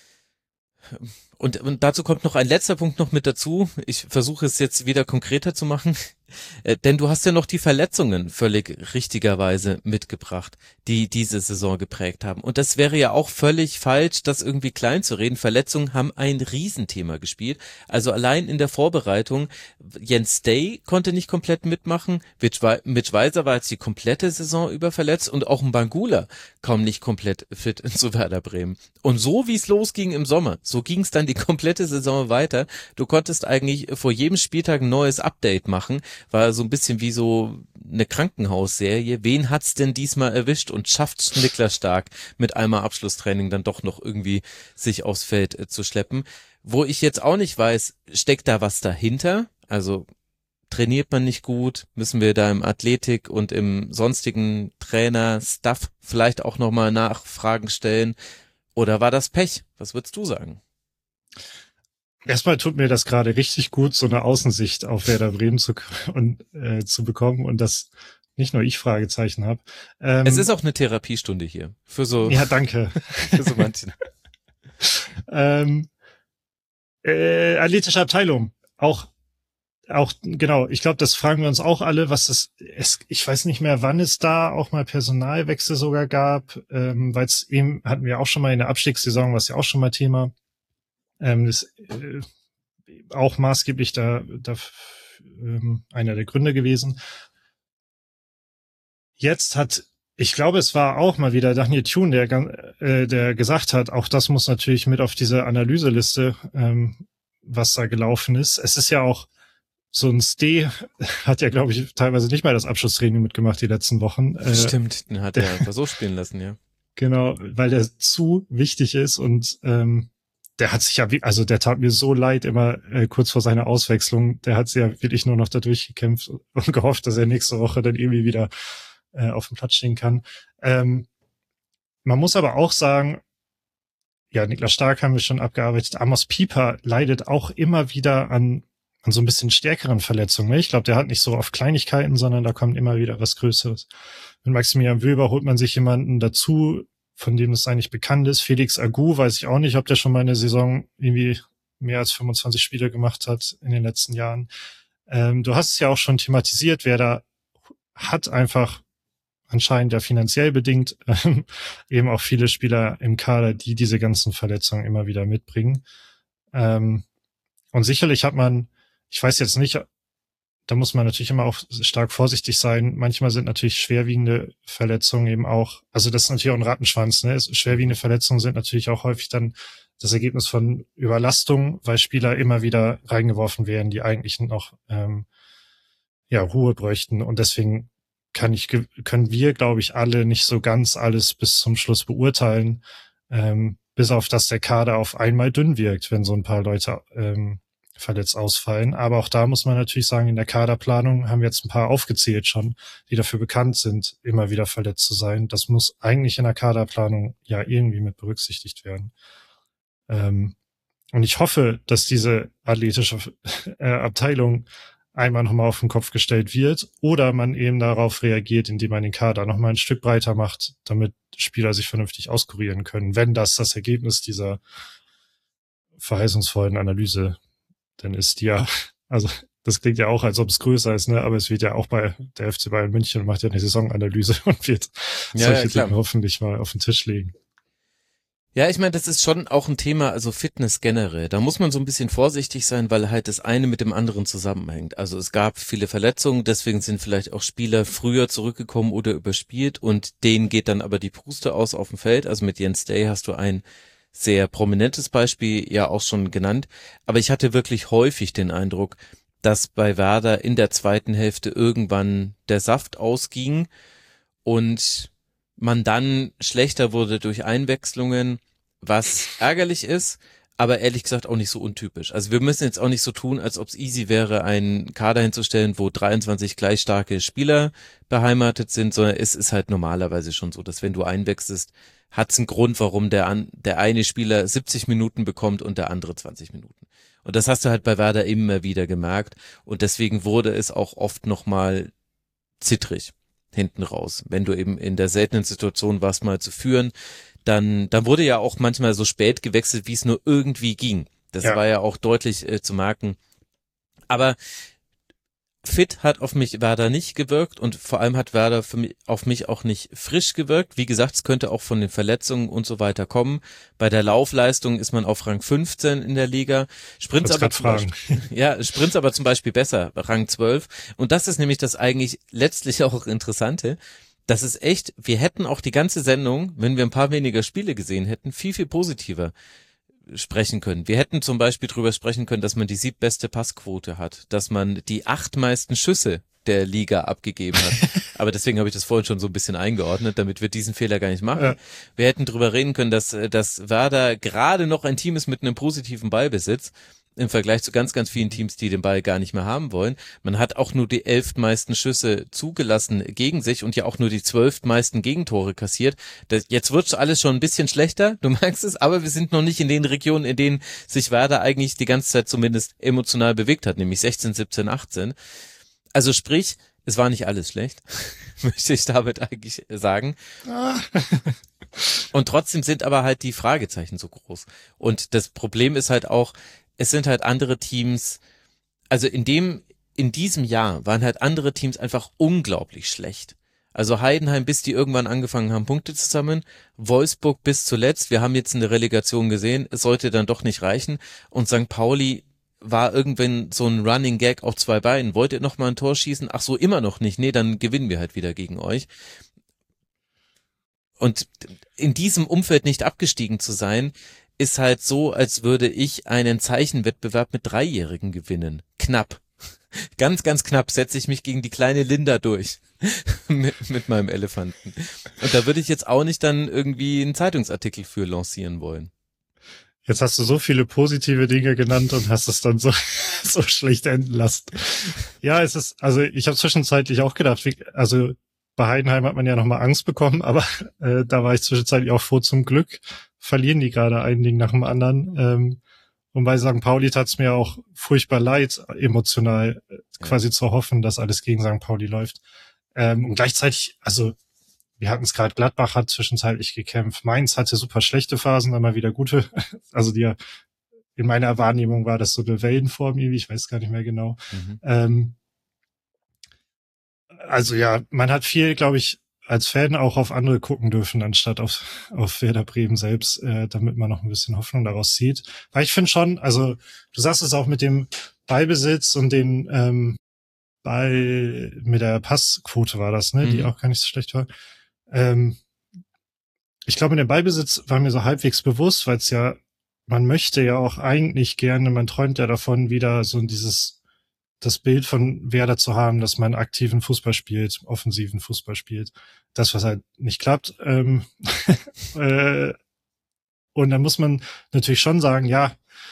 Und, und dazu kommt noch ein letzter Punkt noch mit dazu. Ich versuche es jetzt wieder konkreter zu machen. Äh, denn du hast ja noch die Verletzungen völlig richtigerweise mitgebracht, die diese Saison geprägt haben. Und das wäre ja auch völlig falsch, das irgendwie klein zu reden. Verletzungen haben ein Riesenthema gespielt. Also allein in der Vorbereitung, Jens Day konnte nicht komplett mitmachen, Mitch Weiser war jetzt die komplette Saison über verletzt, und auch ein Bangula kaum nicht komplett fit zu Werder Bremen. Und so wie es losging im Sommer, so ging es dann die komplette Saison weiter. Du konntest eigentlich vor jedem Spieltag ein neues Update machen. War so ein bisschen wie so eine Krankenhausserie. Wen hat's denn diesmal erwischt? Und schafft Niklas Stark mit einmal Abschlusstraining dann doch noch irgendwie sich aufs Feld äh, zu schleppen? Wo ich jetzt auch nicht weiß, steckt da was dahinter? Also Trainiert man nicht gut? Müssen wir da im Athletik und im sonstigen Trainer-Stuff vielleicht auch nochmal Nachfragen stellen? Oder war das Pech? Was würdest du sagen? Erstmal tut mir das gerade richtig gut, so eine Außensicht auf Werder Bremen zu, und, äh, zu bekommen und dass nicht nur ich Fragezeichen habe. Ähm, es ist auch eine Therapiestunde hier. Für so, ja, danke. Für so manchen. ähm, äh, athletische Abteilung. Auch, auch, genau. Ich glaube, das fragen wir uns auch alle, was das, es, ich weiß nicht mehr, wann es da auch mal Personalwechsel sogar gab, ähm, weil es eben, hatten wir auch schon mal in der Abstiegssaison, was ja auch schon mal Thema, ähm, das, äh, auch maßgeblich da, da ähm, einer der Gründe gewesen. Jetzt hat, ich glaube, es war auch mal wieder Daniel Thun, der, äh, der gesagt hat, auch das muss natürlich mit auf diese Analyseliste, ähm, was da gelaufen ist. Es ist ja auch so ein Ste, hat ja, glaube ich, teilweise nicht mal das Abschlusstraining mitgemacht die letzten Wochen. Äh, Stimmt, den hat er einfach so spielen lassen, ja. Genau, weil der zu wichtig ist und ähm, der hat sich ja, also der tat mir so leid immer äh, kurz vor seiner Auswechslung. Der hat sich ja wirklich nur noch da durchgekämpft und gehofft, dass er nächste Woche dann irgendwie wieder äh, auf dem Platz stehen kann. Ähm, man muss aber auch sagen, ja, Niklas Stark haben wir schon abgearbeitet. Amos Pieper leidet auch immer wieder an, an so ein bisschen stärkeren Verletzungen. Ich glaube, der hat nicht so oft Kleinigkeiten, sondern da kommt immer wieder was Größeres. Mit Maximilian Wöber holt man sich jemanden dazu, von dem es eigentlich bekannt ist. Felix Agu, weiß ich auch nicht, ob der schon mal eine Saison irgendwie mehr als fünfundzwanzig Spiele gemacht hat in den letzten Jahren. Ähm, du hast es ja auch schon thematisiert, wer da hat einfach anscheinend ja finanziell bedingt ähm, eben auch viele Spieler im Kader, die diese ganzen Verletzungen immer wieder mitbringen. Ähm, und sicherlich hat man, ich weiß jetzt nicht, da muss man natürlich immer auch stark vorsichtig sein. Manchmal sind natürlich schwerwiegende Verletzungen eben auch, also das ist natürlich auch ein Rattenschwanz, ne? Schwerwiegende Verletzungen sind natürlich auch häufig dann das Ergebnis von Überlastung, weil Spieler immer wieder reingeworfen werden, die eigentlich noch ähm, ja Ruhe bräuchten. Und deswegen kann ich, können wir, glaube ich, alle nicht so ganz alles bis zum Schluss beurteilen, ähm, bis auf dass der Kader auf einmal dünn wirkt, wenn so ein paar Leute ähm, verletzt ausfallen. Aber auch da muss man natürlich sagen, in der Kaderplanung haben wir jetzt ein paar aufgezählt schon, die dafür bekannt sind, immer wieder verletzt zu sein. Das muss eigentlich in der Kaderplanung ja irgendwie mit berücksichtigt werden. Ähm, und ich hoffe, dass diese athletische äh, Abteilung einmal nochmal auf den Kopf gestellt wird oder man eben darauf reagiert, indem man den Kader nochmal ein Stück breiter macht, damit Spieler sich vernünftig auskurieren können, wenn das das Ergebnis dieser verheißungsvollen Analyse dann ist, die ja, also das klingt ja auch, als ob es größer ist, ne? Aber es wird ja auch bei der F C Bayern München macht ja eine Saisonanalyse und wird ja, solche ja, Dinge hoffentlich mal auf den Tisch legen. Ja, ich meine, das ist schon auch ein Thema, also Fitness generell. Da muss man so ein bisschen vorsichtig sein, weil halt das eine mit dem anderen zusammenhängt. Also es gab viele Verletzungen, deswegen sind vielleicht auch Spieler früher zurückgekommen oder überspielt und denen geht dann aber die Puste aus auf dem Feld. Also mit Jens Day hast du ein sehr prominentes Beispiel ja auch schon genannt. Aber ich hatte wirklich häufig den Eindruck, dass bei Werder in der zweiten Hälfte irgendwann der Saft ausging und man dann schlechter wurde durch Einwechslungen, was ärgerlich ist, aber ehrlich gesagt auch nicht so untypisch. Also wir müssen jetzt auch nicht so tun, als ob es easy wäre, einen Kader hinzustellen, wo dreiundzwanzig gleich starke Spieler beheimatet sind, sondern es ist halt normalerweise schon so, dass wenn du einwechselst, hat es einen Grund, warum der, an, der eine Spieler siebzig Minuten bekommt und der andere zwanzig Minuten. Und das hast du halt bei Werder immer wieder gemerkt und deswegen wurde es auch oft nochmal zittrig hinten raus. Wenn du eben in der seltenen Situation warst, mal zu führen, dann, dann wurde ja auch manchmal so spät gewechselt, wie es nur irgendwie ging. Das ja. war ja auch deutlich äh, zu merken. Aber fit hat auf mich Werder nicht gewirkt und vor allem hat Werder für mich, auf mich auch nicht frisch gewirkt. Wie gesagt, es könnte auch von den Verletzungen und so weiter kommen. Bei der Laufleistung ist man auf Rang fünfzehn in der Liga. Sprints aber zum Beispiel, ja, Sprints aber zum Beispiel besser, Rang zwölf. Und das ist nämlich das eigentlich letztlich auch Interessante. Das ist echt, wir hätten auch die ganze Sendung, wenn wir ein paar weniger Spiele gesehen hätten, viel, viel positiver sprechen können. Wir hätten zum Beispiel drüber sprechen können, dass man die siebbeste Passquote hat, dass man die acht meisten Schüsse der Liga abgegeben hat. Aber deswegen habe ich das vorhin schon so ein bisschen eingeordnet, damit wir diesen Fehler gar nicht machen. Ja. Wir hätten drüber reden können, dass, dass Werder gerade noch ein Team ist mit einem positiven Ballbesitz. im Vergleich zu ganz, ganz vielen Teams, die den Ball gar nicht mehr haben wollen. Man hat auch nur die elftmeisten Schüsse zugelassen gegen sich und ja auch nur die zwölftmeisten Gegentore kassiert. Das, jetzt wird alles schon ein bisschen schlechter, du merkst es, aber wir sind noch nicht in den Regionen, in denen sich Werder eigentlich die ganze Zeit zumindest emotional bewegt hat, nämlich sechzehn, siebzehn, achtzehn. Also sprich, es war nicht alles schlecht, möchte ich damit eigentlich sagen. Und trotzdem sind aber halt die Fragezeichen so groß. Und das Problem ist halt auch, es sind halt andere Teams, also in dem, in diesem Jahr waren halt andere Teams einfach unglaublich schlecht. Also Heidenheim, bis die irgendwann angefangen haben, Punkte zu sammeln, Wolfsburg bis zuletzt, wir haben jetzt eine Relegation gesehen, es sollte dann doch nicht reichen und Sankt Pauli war irgendwann so ein Running Gag auf zwei Beinen, wollt ihr noch mal ein Tor schießen? Ach so, immer noch nicht, nee, dann gewinnen wir halt wieder gegen euch. Und in diesem Umfeld nicht abgestiegen zu sein, ist halt so, als würde ich einen Zeichenwettbewerb mit Dreijährigen gewinnen. Knapp. Ganz, ganz knapp setze ich mich gegen die kleine Linda durch. mit, mit meinem Elefanten. Und da würde ich jetzt auch nicht dann irgendwie einen Zeitungsartikel für lancieren wollen. Jetzt hast du so viele positive Dinge genannt und hast es dann so, so schlecht enden lassen. Ja, es ist, also ich habe zwischenzeitlich auch gedacht, wie, also bei Heidenheim hat man ja nochmal Angst bekommen, aber äh, da war ich zwischenzeitlich auch froh. Zum Glück verlieren die gerade ein Ding nach dem anderen. Ähm, und bei Sankt Pauli tat es mir auch furchtbar leid, emotional äh, quasi ja. zu hoffen, dass alles gegen Sankt Pauli läuft. Ähm, und gleichzeitig, also wir hatten es gerade, Gladbach hat zwischenzeitlich gekämpft. Mainz hatte super schlechte Phasen, dann mal wieder gute. Also die, in meiner Wahrnehmung war das so eine Wellenform irgendwie, ich weiß gar nicht mehr genau. Mhm. Ähm, Also ja, man hat viel, glaube ich, als Fan auch auf andere gucken dürfen, anstatt auf, auf Werder Bremen selbst, äh, damit man noch ein bisschen Hoffnung daraus zieht. Weil ich finde schon, also du sagst es auch mit dem Ballbesitz und den ähm, Ball, mit der Passquote war das, ne, mhm. die auch gar nicht so schlecht war. Ähm, ich glaube, mit dem Ballbesitz war mir so halbwegs bewusst, weil es ja, man möchte ja auch eigentlich gerne, man träumt ja davon, wieder so dieses das Bild von Werder zu haben, dass man aktiven Fußball spielt, offensiven Fußball spielt. Das, was halt nicht klappt. Ähm, äh, und dann muss man natürlich schon sagen, ja,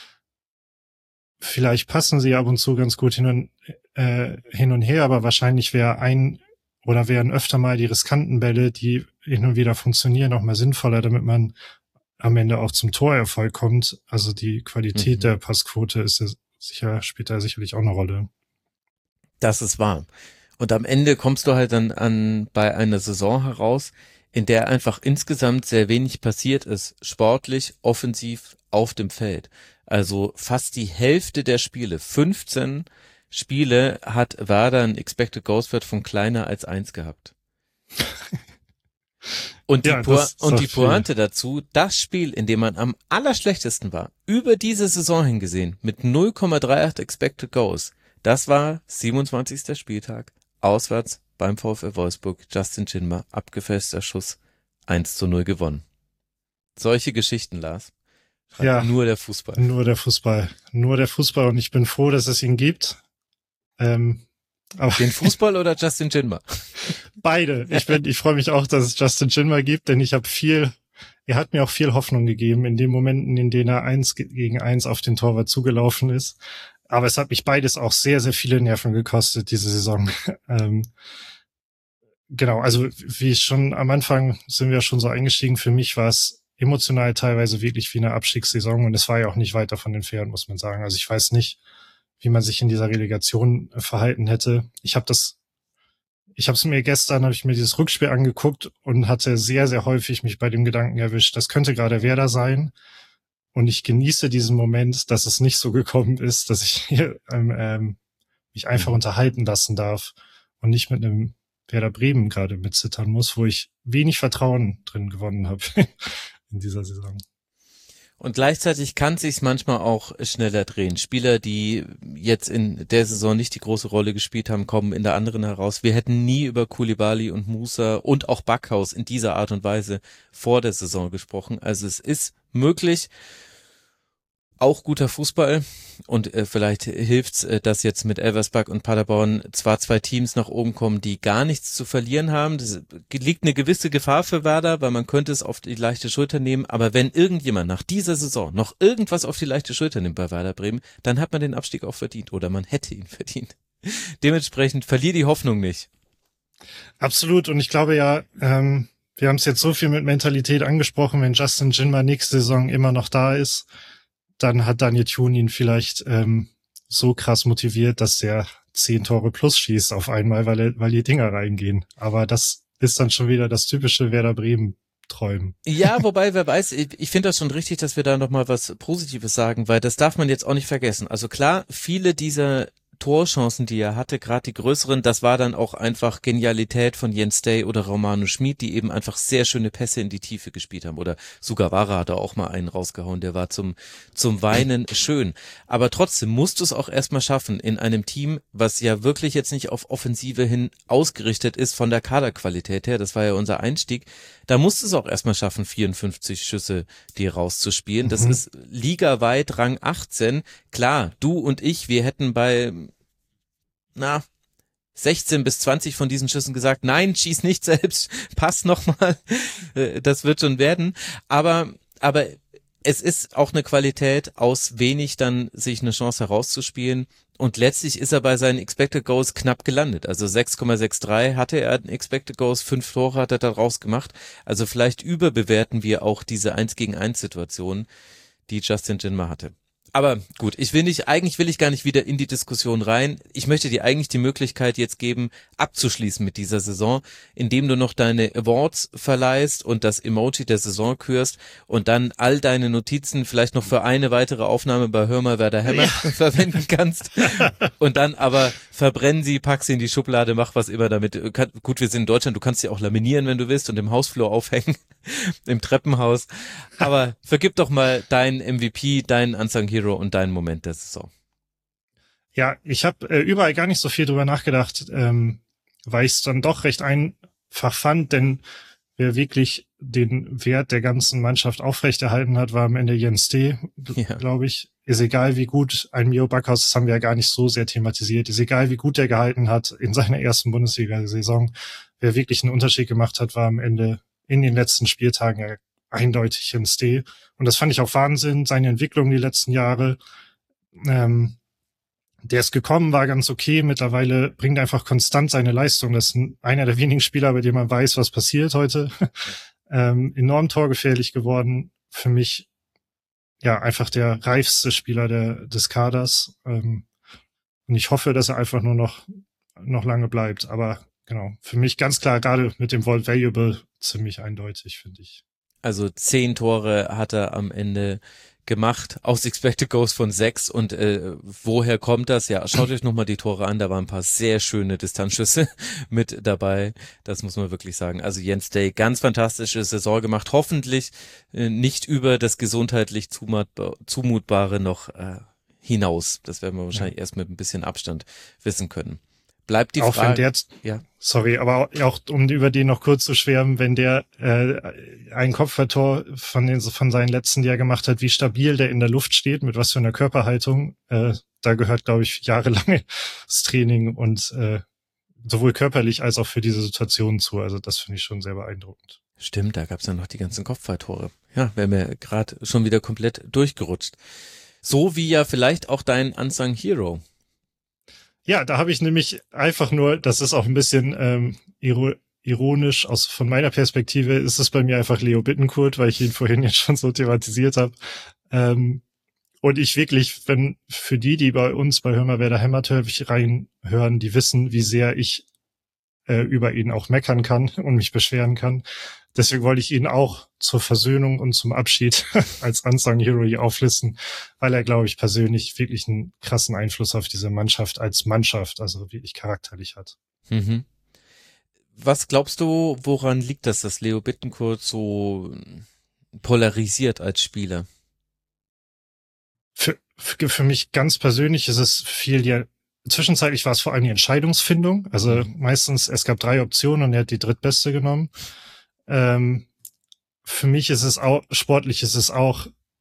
vielleicht passen sie ab und zu ganz gut hin und, äh, hin und her, aber wahrscheinlich wäre ein oder wären öfter mal die riskanten Bälle, die hin und wieder funktionieren, auch mal sinnvoller, damit man am Ende auch zum Torerfolg kommt. Also die Qualität mhm. der Passquote ist ja sicher, spielt da sicherlich auch eine Rolle. Das ist wahr. Und am Ende kommst du halt dann an bei einer Saison heraus, in der einfach insgesamt sehr wenig passiert ist, sportlich, offensiv, auf dem Feld. Also fast die Hälfte der Spiele, fünfzehn Spiele, hat Werder ein Expected Goals Wert von kleiner als eins gehabt. Und die, ja, po- und die Pointe dazu, das Spiel, in dem man am allerschlechtesten war, über diese Saison hingesehen, mit null Komma achtunddreißig Expected Goals, das war siebenundzwanzigster Spieltag, auswärts beim VfL Wolfsburg, Justin Schindler, abgefälschter Schuss, eins zu null gewonnen. Solche Geschichten, Lars. Ja, nur der Fußball. Nur der Fußball. Nur der Fußball und ich bin froh, dass es ihn gibt. Ähm, aber Den Fußball oder Justin Schindler? Beide. Ich bin, ich freue mich auch, dass es Justin Schindler gibt, denn ich habe viel, er hat mir auch viel Hoffnung gegeben in den Momenten, in denen er eins gegen eins auf den Torwart zugelaufen ist. Aber es hat mich beides auch sehr, sehr viele Nerven gekostet, diese Saison. ähm, genau, also wie ich schon am Anfang sind wir schon so eingestiegen. Für mich war es emotional teilweise wirklich wie eine Abstiegssaison und es war ja auch nicht weit davon entfernt, muss man sagen. Also ich weiß nicht, wie man sich in dieser Relegation verhalten hätte. Ich habe das, ich habe es mir gestern, habe ich mir dieses Rückspiel angeguckt und hatte sehr, sehr häufig mich bei dem Gedanken erwischt, das könnte gerade Werder sein. Und ich genieße diesen Moment, dass es nicht so gekommen ist, dass ich hier ähm, ähm, mich einfach mhm. unterhalten lassen darf und nicht mit einem Werder Bremen gerade mitzittern muss, wo ich wenig Vertrauen drin gewonnen habe in dieser Saison. Und gleichzeitig kann sich's manchmal auch schneller drehen. Spieler, die jetzt in der Saison nicht die große Rolle gespielt haben, kommen in der anderen heraus. Wir hätten nie über Koulibaly und Musa und auch Backhaus in dieser Art und Weise vor der Saison gesprochen. Also es ist möglich. Auch guter Fußball und äh, vielleicht hilft's, äh, dass jetzt mit Elversberg und Paderborn zwar zwei Teams nach oben kommen, die gar nichts zu verlieren haben. Das liegt eine gewisse Gefahr für Werder, weil man könnte es auf die leichte Schulter nehmen. Aber wenn irgendjemand nach dieser Saison noch irgendwas auf die leichte Schulter nimmt bei Werder Bremen, dann hat man den Abstieg auch verdient oder man hätte ihn verdient. Dementsprechend verlier die Hoffnung nicht. Absolut. Und ich glaube ja, ähm, wir haben es jetzt so viel mit Mentalität angesprochen, wenn Justin Jinma nächste Saison immer noch da ist, dann hat Daniel Thun ihn vielleicht ähm, so krass motiviert, dass der zehn Tore plus schießt auf einmal, weil er, weil die Dinger reingehen. Aber das ist dann schon wieder das typische Werder Bremen Träumen. Ja, wobei, wer weiß, ich, ich finde das schon richtig, dass wir da nochmal was Positives sagen, weil das darf man jetzt auch nicht vergessen. Also klar, viele dieser Torchancen, die er hatte, gerade die größeren, das war dann auch einfach Genialität von Jens Day oder Romano Schmid, die eben einfach sehr schöne Pässe in die Tiefe gespielt haben. Oder Sugawara hat da auch mal einen rausgehauen, der war zum zum Weinen schön. Aber trotzdem musst du es auch erstmal schaffen, in einem Team, was ja wirklich jetzt nicht auf Offensive hin ausgerichtet ist von der Kaderqualität her, das war ja unser Einstieg, da musst du es auch erstmal schaffen, vierundfünfzig Schüsse dir rauszuspielen. Das mhm. ist ligaweit Rang achtzehn. Klar, du und ich, wir hätten bei na, sechzehn bis zwanzig von diesen Schüssen gesagt, nein, schieß nicht selbst, pass nochmal, das wird schon werden, aber, aber es ist auch eine Qualität, aus wenig dann sich eine Chance herauszuspielen und letztlich ist er bei seinen Expected Goals knapp gelandet, also sechs Komma dreiundsechzig hatte er in Expected Goals, fünf Tore hat er daraus gemacht, also vielleicht überbewerten wir auch diese eins gegen eins Situation, die Justin Jinma hatte. Aber gut, ich will nicht, eigentlich will ich gar nicht wieder in die Diskussion rein. Ich möchte dir eigentlich die Möglichkeit jetzt geben, abzuschließen mit dieser Saison, indem du noch deine Awards verleihst und das Emoji der Saison kürst und dann all deine Notizen vielleicht noch für eine weitere Aufnahme bei Hör mal Werder Hämmert ja. verwenden kannst. Und dann aber verbrenn sie, pack sie in die Schublade, mach was immer damit. Gut, wir sind in Deutschland, du kannst sie auch laminieren, wenn du willst und im Hausflur aufhängen, im Treppenhaus. Aber vergib doch mal deinen M V P, deinen Unsung Hero und deinen Moment der Saison. Ja, ich habe äh, überall gar nicht so viel drüber nachgedacht, ähm, weil ich es dann doch recht einfach fand, denn wer wirklich den Wert der ganzen Mannschaft aufrechterhalten hat, war am Ende Jens D., ja. glaube ich. Ist egal, wie gut ein Mio Backhaus, das haben wir ja gar nicht so sehr thematisiert, ist egal, wie gut der gehalten hat in seiner ersten Bundesliga-Saison. Wer wirklich einen Unterschied gemacht hat, war am Ende in den letzten Spieltagen ja eindeutig Jens D. Und das fand ich auch Wahnsinn, seine Entwicklung die letzten Jahre. Ähm, der ist gekommen, war ganz okay. Mittlerweile bringt er einfach konstant seine Leistung. Das ist einer der wenigen Spieler, bei dem man weiß, was passiert heute. ähm, enorm torgefährlich geworden. Für mich ja einfach der reifste Spieler der, des Kaders. Ähm, und ich hoffe, dass er einfach nur noch, noch lange bleibt. Aber genau, für mich ganz klar, gerade mit dem Vault Valuable, ziemlich eindeutig, finde ich. Also zehn Tore hat er am Ende gemacht, aus Expected Goals von sechs und äh, woher kommt das? Ja, schaut euch nochmal die Tore an, da waren ein paar sehr schöne Distanzschüsse mit dabei, das muss man wirklich sagen. Also Jens Day, ganz fantastische Saison gemacht, hoffentlich äh, nicht über das gesundheitlich Zumutbare noch äh, hinaus. Das werden wir wahrscheinlich ja. erst mit ein bisschen Abstand wissen können. Bleibt die auch Frage. Wenn der, ja. Sorry, aber auch um über den noch kurz zu schwärmen, wenn der äh, ein Kopfballtor von den von seinen letzten, die er gemacht hat, wie stabil der in der Luft steht, mit was für einer Körperhaltung, äh, da gehört, glaube ich, jahrelanges Training und äh, sowohl körperlich als auch für diese Situation zu. Also das finde ich schon sehr beeindruckend. Stimmt, da gab es ja noch die ganzen Kopfballtore. Ja, wäre mir gerade schon wieder komplett durchgerutscht. So wie ja vielleicht auch dein Unsung Hero. Ja, da habe ich nämlich einfach nur, das ist auch ein bisschen ähm, ironisch, aus von meiner Perspektive ist es bei mir einfach Leo Bittencourt, weil ich ihn vorhin jetzt schon so thematisiert habe. Ähm, und ich wirklich, wenn für die, die bei uns bei Hör mal Werder Hämmert häufig reinhören, die wissen, wie sehr ich äh, über ihn auch meckern kann und mich beschweren kann. Deswegen wollte ich ihn auch zur Versöhnung und zum Abschied als Unsung Hero hier auflisten, weil er, glaube ich, persönlich wirklich einen krassen Einfluss auf diese Mannschaft als Mannschaft, also wirklich charakterlich hat. Mhm. Was glaubst du, woran liegt das, dass Leo Bittencourt so polarisiert als Spieler? Für, für, für mich ganz persönlich ist es viel ja, zwischenzeitlich war es vor allem die Entscheidungsfindung, also mhm. meistens, es gab drei Optionen und er hat die drittbeste genommen. Ähm, für mich ist es auch, sportlich ist es auch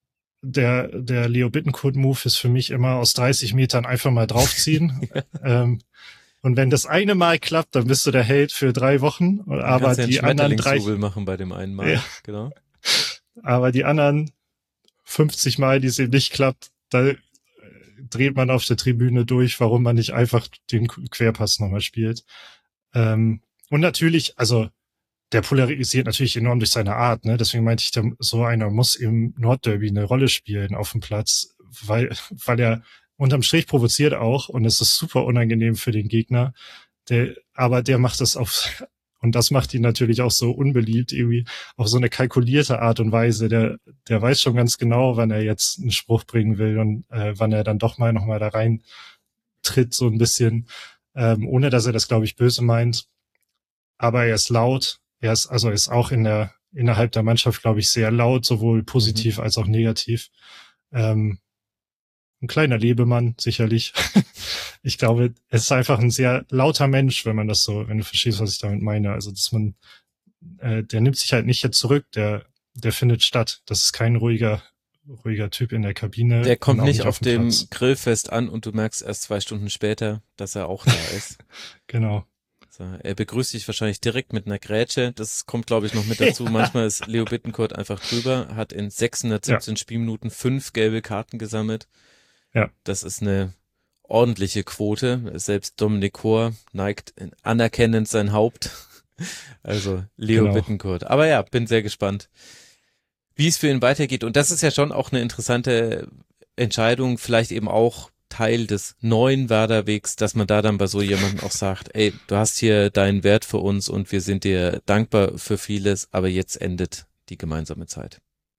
der, der Leo Bittencourt-Move ist für mich immer aus dreißig Metern einfach mal draufziehen. ja. ähm, und wenn das eine Mal klappt, dann bist du der Held für drei Wochen. Aber die anderen drei machen bei dem einen Mal, ja. genau. Aber die anderen fünfzig Mal, die es eben nicht klappt, da dreht man auf der Tribüne durch, warum man nicht einfach den Querpass nochmal spielt. Ähm, und natürlich, also der polarisiert natürlich enorm durch seine Art, ne? Deswegen meinte ich, der, so einer muss im Nordderby eine Rolle spielen auf dem Platz, weil, weil er unterm Strich provoziert auch und es ist super unangenehm für den Gegner. Der, aber der macht das auf, und das macht ihn natürlich auch so unbeliebt, irgendwie auf so eine kalkulierte Art und Weise. Der, der weiß schon ganz genau, wann er jetzt einen Spruch bringen will und äh, wann er dann doch mal nochmal da rein tritt, so ein bisschen, ähm, ohne dass er das, glaube ich, böse meint. Aber er ist laut. Er ist, also er ist auch in der, innerhalb der Mannschaft, glaube ich, sehr laut, sowohl positiv mhm. als auch negativ. Ähm, ein kleiner Lebemann, sicherlich. Ich glaube, es ist einfach ein sehr lauter Mensch, wenn man das so, wenn du verstehst, was ich damit meine. Also, dass man, äh, der nimmt sich halt nicht jetzt zurück, der, der findet statt. Das ist kein ruhiger, ruhiger Typ in der Kabine. Der kommt nicht auf, auf dem Platz. Grillfest an und du merkst erst zwei Stunden später, dass er auch da ist. Genau. So, er begrüßt dich wahrscheinlich direkt mit einer Grätsche. Das kommt, glaube ich, noch mit dazu. Ja. Manchmal ist Leo Bittencourt einfach drüber, hat in sechshundertsiebzehn ja. Spielminuten fünf gelbe Karten gesammelt. Ja. Das ist eine ordentliche Quote. Selbst Dominik Kor neigt anerkennend sein Haupt. Also Leo genau. Bittencourt. Aber ja, bin sehr gespannt, wie es für ihn weitergeht. Und das ist ja schon auch eine interessante Entscheidung, vielleicht eben auch Teil des neuen Werder-Wegs, dass man da dann bei so jemandem auch sagt, ey, du hast hier deinen Wert für uns und wir sind dir dankbar für vieles, aber jetzt endet die gemeinsame Zeit.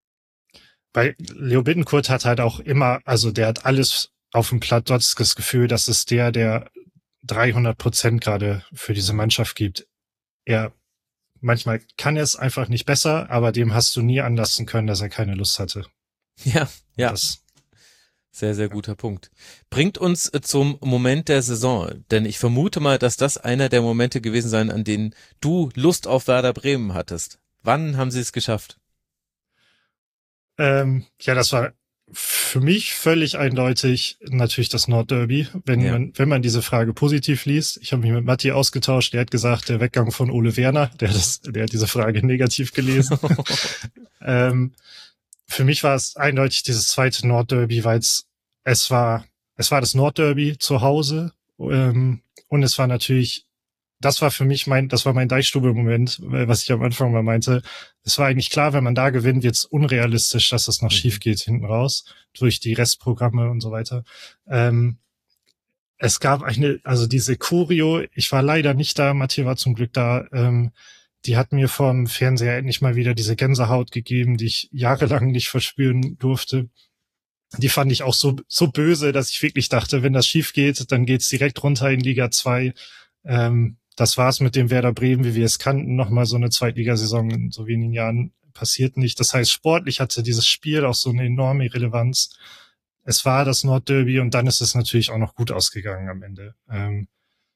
Bei Leo Bittencourt hat halt auch immer, also der hat alles auf dem Platz, dort ist das Gefühl, dass es der, der dreihundert Prozent gerade für diese Mannschaft gibt. Er, manchmal kann er es einfach nicht besser, aber dem hast du nie anlassen können, dass er keine Lust hatte. Ja, ja. Das, Sehr, sehr guter Punkt. Bringt uns zum Moment der Saison, denn ich vermute mal, dass das einer der Momente gewesen sein, an denen du Lust auf Werder Bremen hattest. Wann haben sie es geschafft? Ähm, ja, das war für mich völlig eindeutig natürlich das Nordderby, wenn ja. man wenn man diese Frage positiv liest. Ich habe mich mit Matti ausgetauscht, der hat gesagt, der Weggang von Ole Werner, der hat, das, der hat diese Frage negativ gelesen. ähm, Für mich war es eindeutig dieses zweite Nordderby, weil es es war es war das Nordderby zu Hause ähm, und es war natürlich, das war für mich mein, das war mein Deichstube-Moment, was ich am Anfang mal meinte. Es war eigentlich klar, wenn man da gewinnt, wird es unrealistisch, dass es noch mhm. schief geht hinten raus durch die Restprogramme und so weiter. Ähm, es gab eine, also diese Choreo, ich war leider nicht da, Matthias war zum Glück da. Ähm, Die hat mir vom Fernseher endlich mal wieder diese Gänsehaut gegeben, die ich jahrelang nicht verspüren durfte. Die fand ich auch so so böse, dass ich wirklich dachte, wenn das schief geht, dann geht's direkt runter in Liga zwei. Ähm, das war's mit dem Werder Bremen, wie wir es kannten. Nochmal so eine Zweitligasaison in so wenigen Jahren passiert nicht. Das heißt, sportlich hatte dieses Spiel auch so eine enorme Relevanz. Es war das Nordderby und dann ist es natürlich auch noch gut ausgegangen am Ende. Ähm,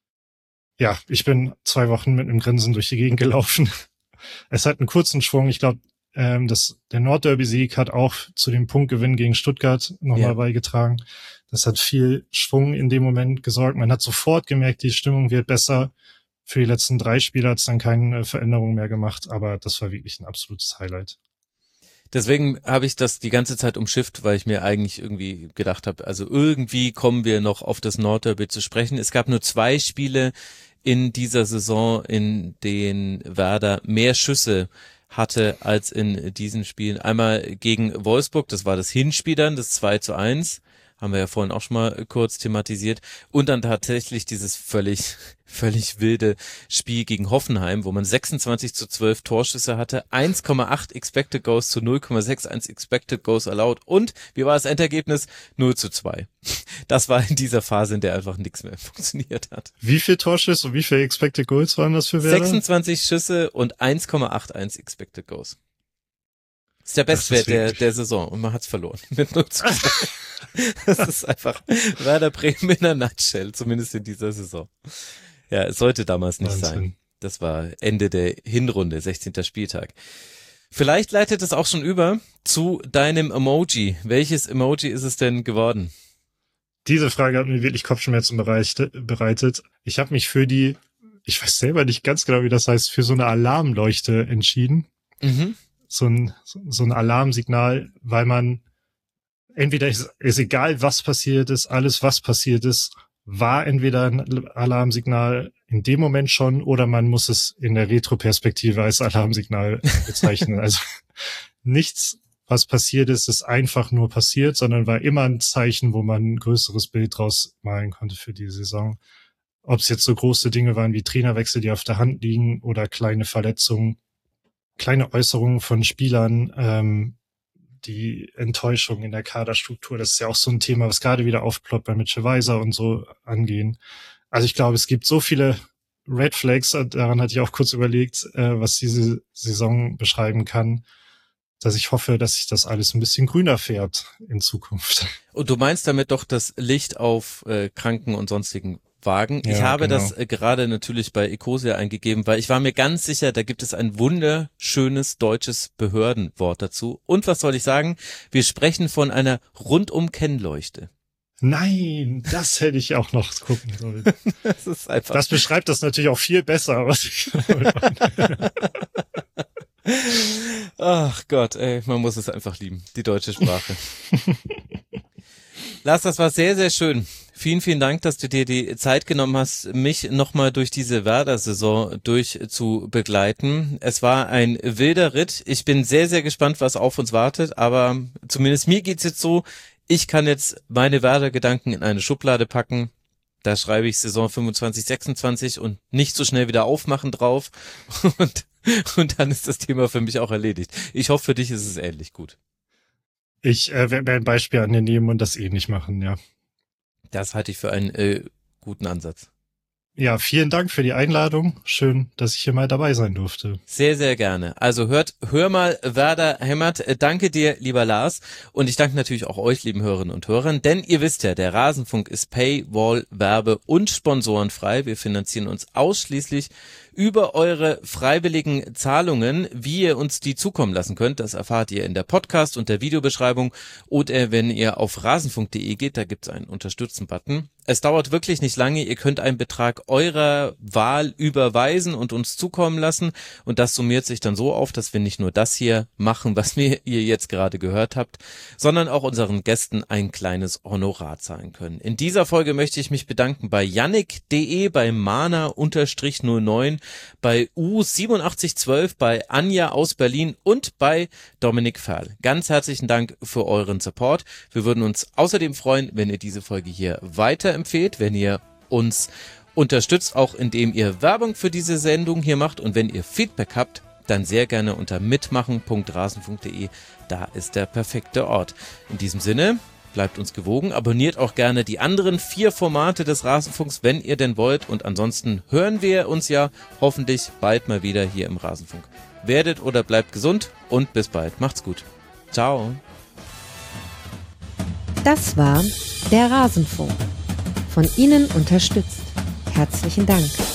Ja, ich bin zwei Wochen mit einem Grinsen durch die Gegend gelaufen. Es hat einen kurzen Schwung. Ich glaube, ähm, das der Nordderby-Sieg hat auch zu dem Punktgewinn gegen Stuttgart nochmal ja. beigetragen. Das hat viel Schwung in dem Moment gesorgt. Man hat sofort gemerkt, die Stimmung wird besser. Für die letzten drei Spiele hat es dann keine Veränderung mehr gemacht, aber das war wirklich ein absolutes Highlight. Deswegen habe ich das die ganze Zeit umschifft, weil ich mir eigentlich irgendwie gedacht habe, also irgendwie kommen wir noch auf das Nordderby zu sprechen. Es gab nur zwei Spiele in dieser Saison, in denen Werder mehr Schüsse hatte als in diesen Spielen. Einmal gegen Wolfsburg, das war das Hinspiel dann, das zwei zu eins, haben wir ja vorhin auch schon mal kurz thematisiert. Und dann tatsächlich dieses völlig, völlig wilde Spiel gegen Hoffenheim, wo man sechsundzwanzig zu zwölf Torschüsse hatte, eins Komma acht Expected Goals zu null Komma einundsechzig Expected Goals allowed und, wie war das Endergebnis? null zu zwei. Das war in dieser Phase, in der einfach nichts mehr funktioniert hat. Wie viel Torschüsse und wie viele Expected Goals waren das für Werder? sechsundzwanzig Schüsse und eins Komma einundachtzig Expected Goals. Das ist der Bestwert der, der Saison und man hat's verloren. Mit null zu zwei. Das ist einfach Werder Bremen in der Nutshell, zumindest in dieser Saison. Ja, es sollte damals nicht Wahnsinn sein. Das war Ende der Hinrunde, sechzehnter Spieltag. Vielleicht leitet es auch schon über zu deinem Emoji. Welches Emoji ist es denn geworden? Diese Frage hat mir wirklich Kopfschmerzen bereitet. Ich habe mich für die, ich weiß selber nicht ganz genau, wie das heißt, für so eine Alarmleuchte entschieden. Mhm. So ein, so ein Alarmsignal, weil man entweder ist, ist egal, was passiert ist, alles, was passiert ist, war entweder ein Alarmsignal in dem Moment schon oder man muss es in der Retroperspektive als Alarmsignal bezeichnen. Also nichts, was passiert ist, ist einfach nur passiert, sondern war immer ein Zeichen, wo man ein größeres Bild draus malen konnte für die Saison. Ob es jetzt so große Dinge waren wie Trainerwechsel, die auf der Hand liegen, oder kleine Verletzungen, kleine Äußerungen von Spielern, ähm, die Enttäuschung in der Kaderstruktur, das ist ja auch so ein Thema, was gerade wieder aufploppt bei Mitchell Weiser und so angehen. Also ich glaube, es gibt so viele Red Flags, daran hatte ich auch kurz überlegt, äh, was diese Saison beschreiben kann, dass ich hoffe, dass sich das alles ein bisschen grüner färbt in Zukunft. Und du meinst damit doch das Licht auf äh, Kranken und sonstigen Wagen. Ich ja, habe genau. das äh, gerade natürlich bei Ecosia eingegeben, weil ich war mir ganz sicher, da gibt es ein wunderschönes deutsches Behördenwort dazu. Und was soll ich sagen? Wir sprechen von einer Rundum-Kennleuchte. Nein, das hätte ich auch noch gucken sollen. Das ist einfach. Das beschreibt das natürlich auch viel besser, was ich Ach Gott, ey, man muss es einfach lieben, die deutsche Sprache. Lars, das war sehr, sehr schön. Vielen, vielen Dank, dass du dir die Zeit genommen hast, mich nochmal durch diese Werder-Saison durch zu begleiten. Es war ein wilder Ritt. Ich bin sehr, sehr gespannt, was auf uns wartet, aber zumindest mir geht's jetzt so, ich kann jetzt meine Werder-Gedanken in eine Schublade packen. Da schreibe ich Saison fünfundzwanzig, sechsundzwanzig und nicht so schnell wieder aufmachen drauf. Und, und dann ist das Thema für mich auch erledigt. Ich hoffe, für dich ist es ähnlich gut. Ich äh, werde ein Beispiel an dir nehmen und das ähnlich machen, ja. Das halte ich für einen äh, guten Ansatz. Ja, vielen Dank für die Einladung. Schön, dass ich hier mal dabei sein durfte. Sehr, sehr gerne. Also hört, hör mal Werder hämmert. Danke dir, lieber Lars. Und ich danke natürlich auch euch, lieben Hörerinnen und Hörern, denn ihr wisst ja, der Rasenfunk ist Paywall, Werbe- und sponsorenfrei. Wir finanzieren uns ausschließlich über eure freiwilligen Zahlungen. Wie ihr uns die zukommen lassen könnt, das erfahrt ihr in der Podcast- und der Videobeschreibung oder wenn ihr auf rasenfunk punkt de geht, da gibt's einen Unterstützen-Button. Es dauert wirklich nicht lange, ihr könnt einen Betrag eurer Wahl überweisen und uns zukommen lassen und das summiert sich dann so auf, dass wir nicht nur das hier machen, was wir ihr jetzt gerade gehört habt, sondern auch unseren Gästen ein kleines Honorar zahlen können. In dieser Folge möchte ich mich bedanken bei yannick punkt de, bei mana null neun, bei U siebenundachtzig zwölf, bei Anja aus Berlin und bei Dominik Ferl. Ganz herzlichen Dank für euren Support. Wir würden uns außerdem freuen, wenn ihr diese Folge hier weiterempfehlt, wenn ihr uns unterstützt, auch indem ihr Werbung für diese Sendung hier macht und wenn ihr Feedback habt, dann sehr gerne unter mitmachen punkt rasenfunk punkt de. Da ist der perfekte Ort. In diesem Sinne, bleibt uns gewogen, abonniert auch gerne die anderen vier Formate des Rasenfunks, wenn ihr denn wollt. Und ansonsten hören wir uns ja hoffentlich bald mal wieder hier im Rasenfunk. Werdet oder bleibt gesund und bis bald. Macht's gut. Ciao. Das war der Rasenfunk. Von Ihnen unterstützt. Herzlichen Dank.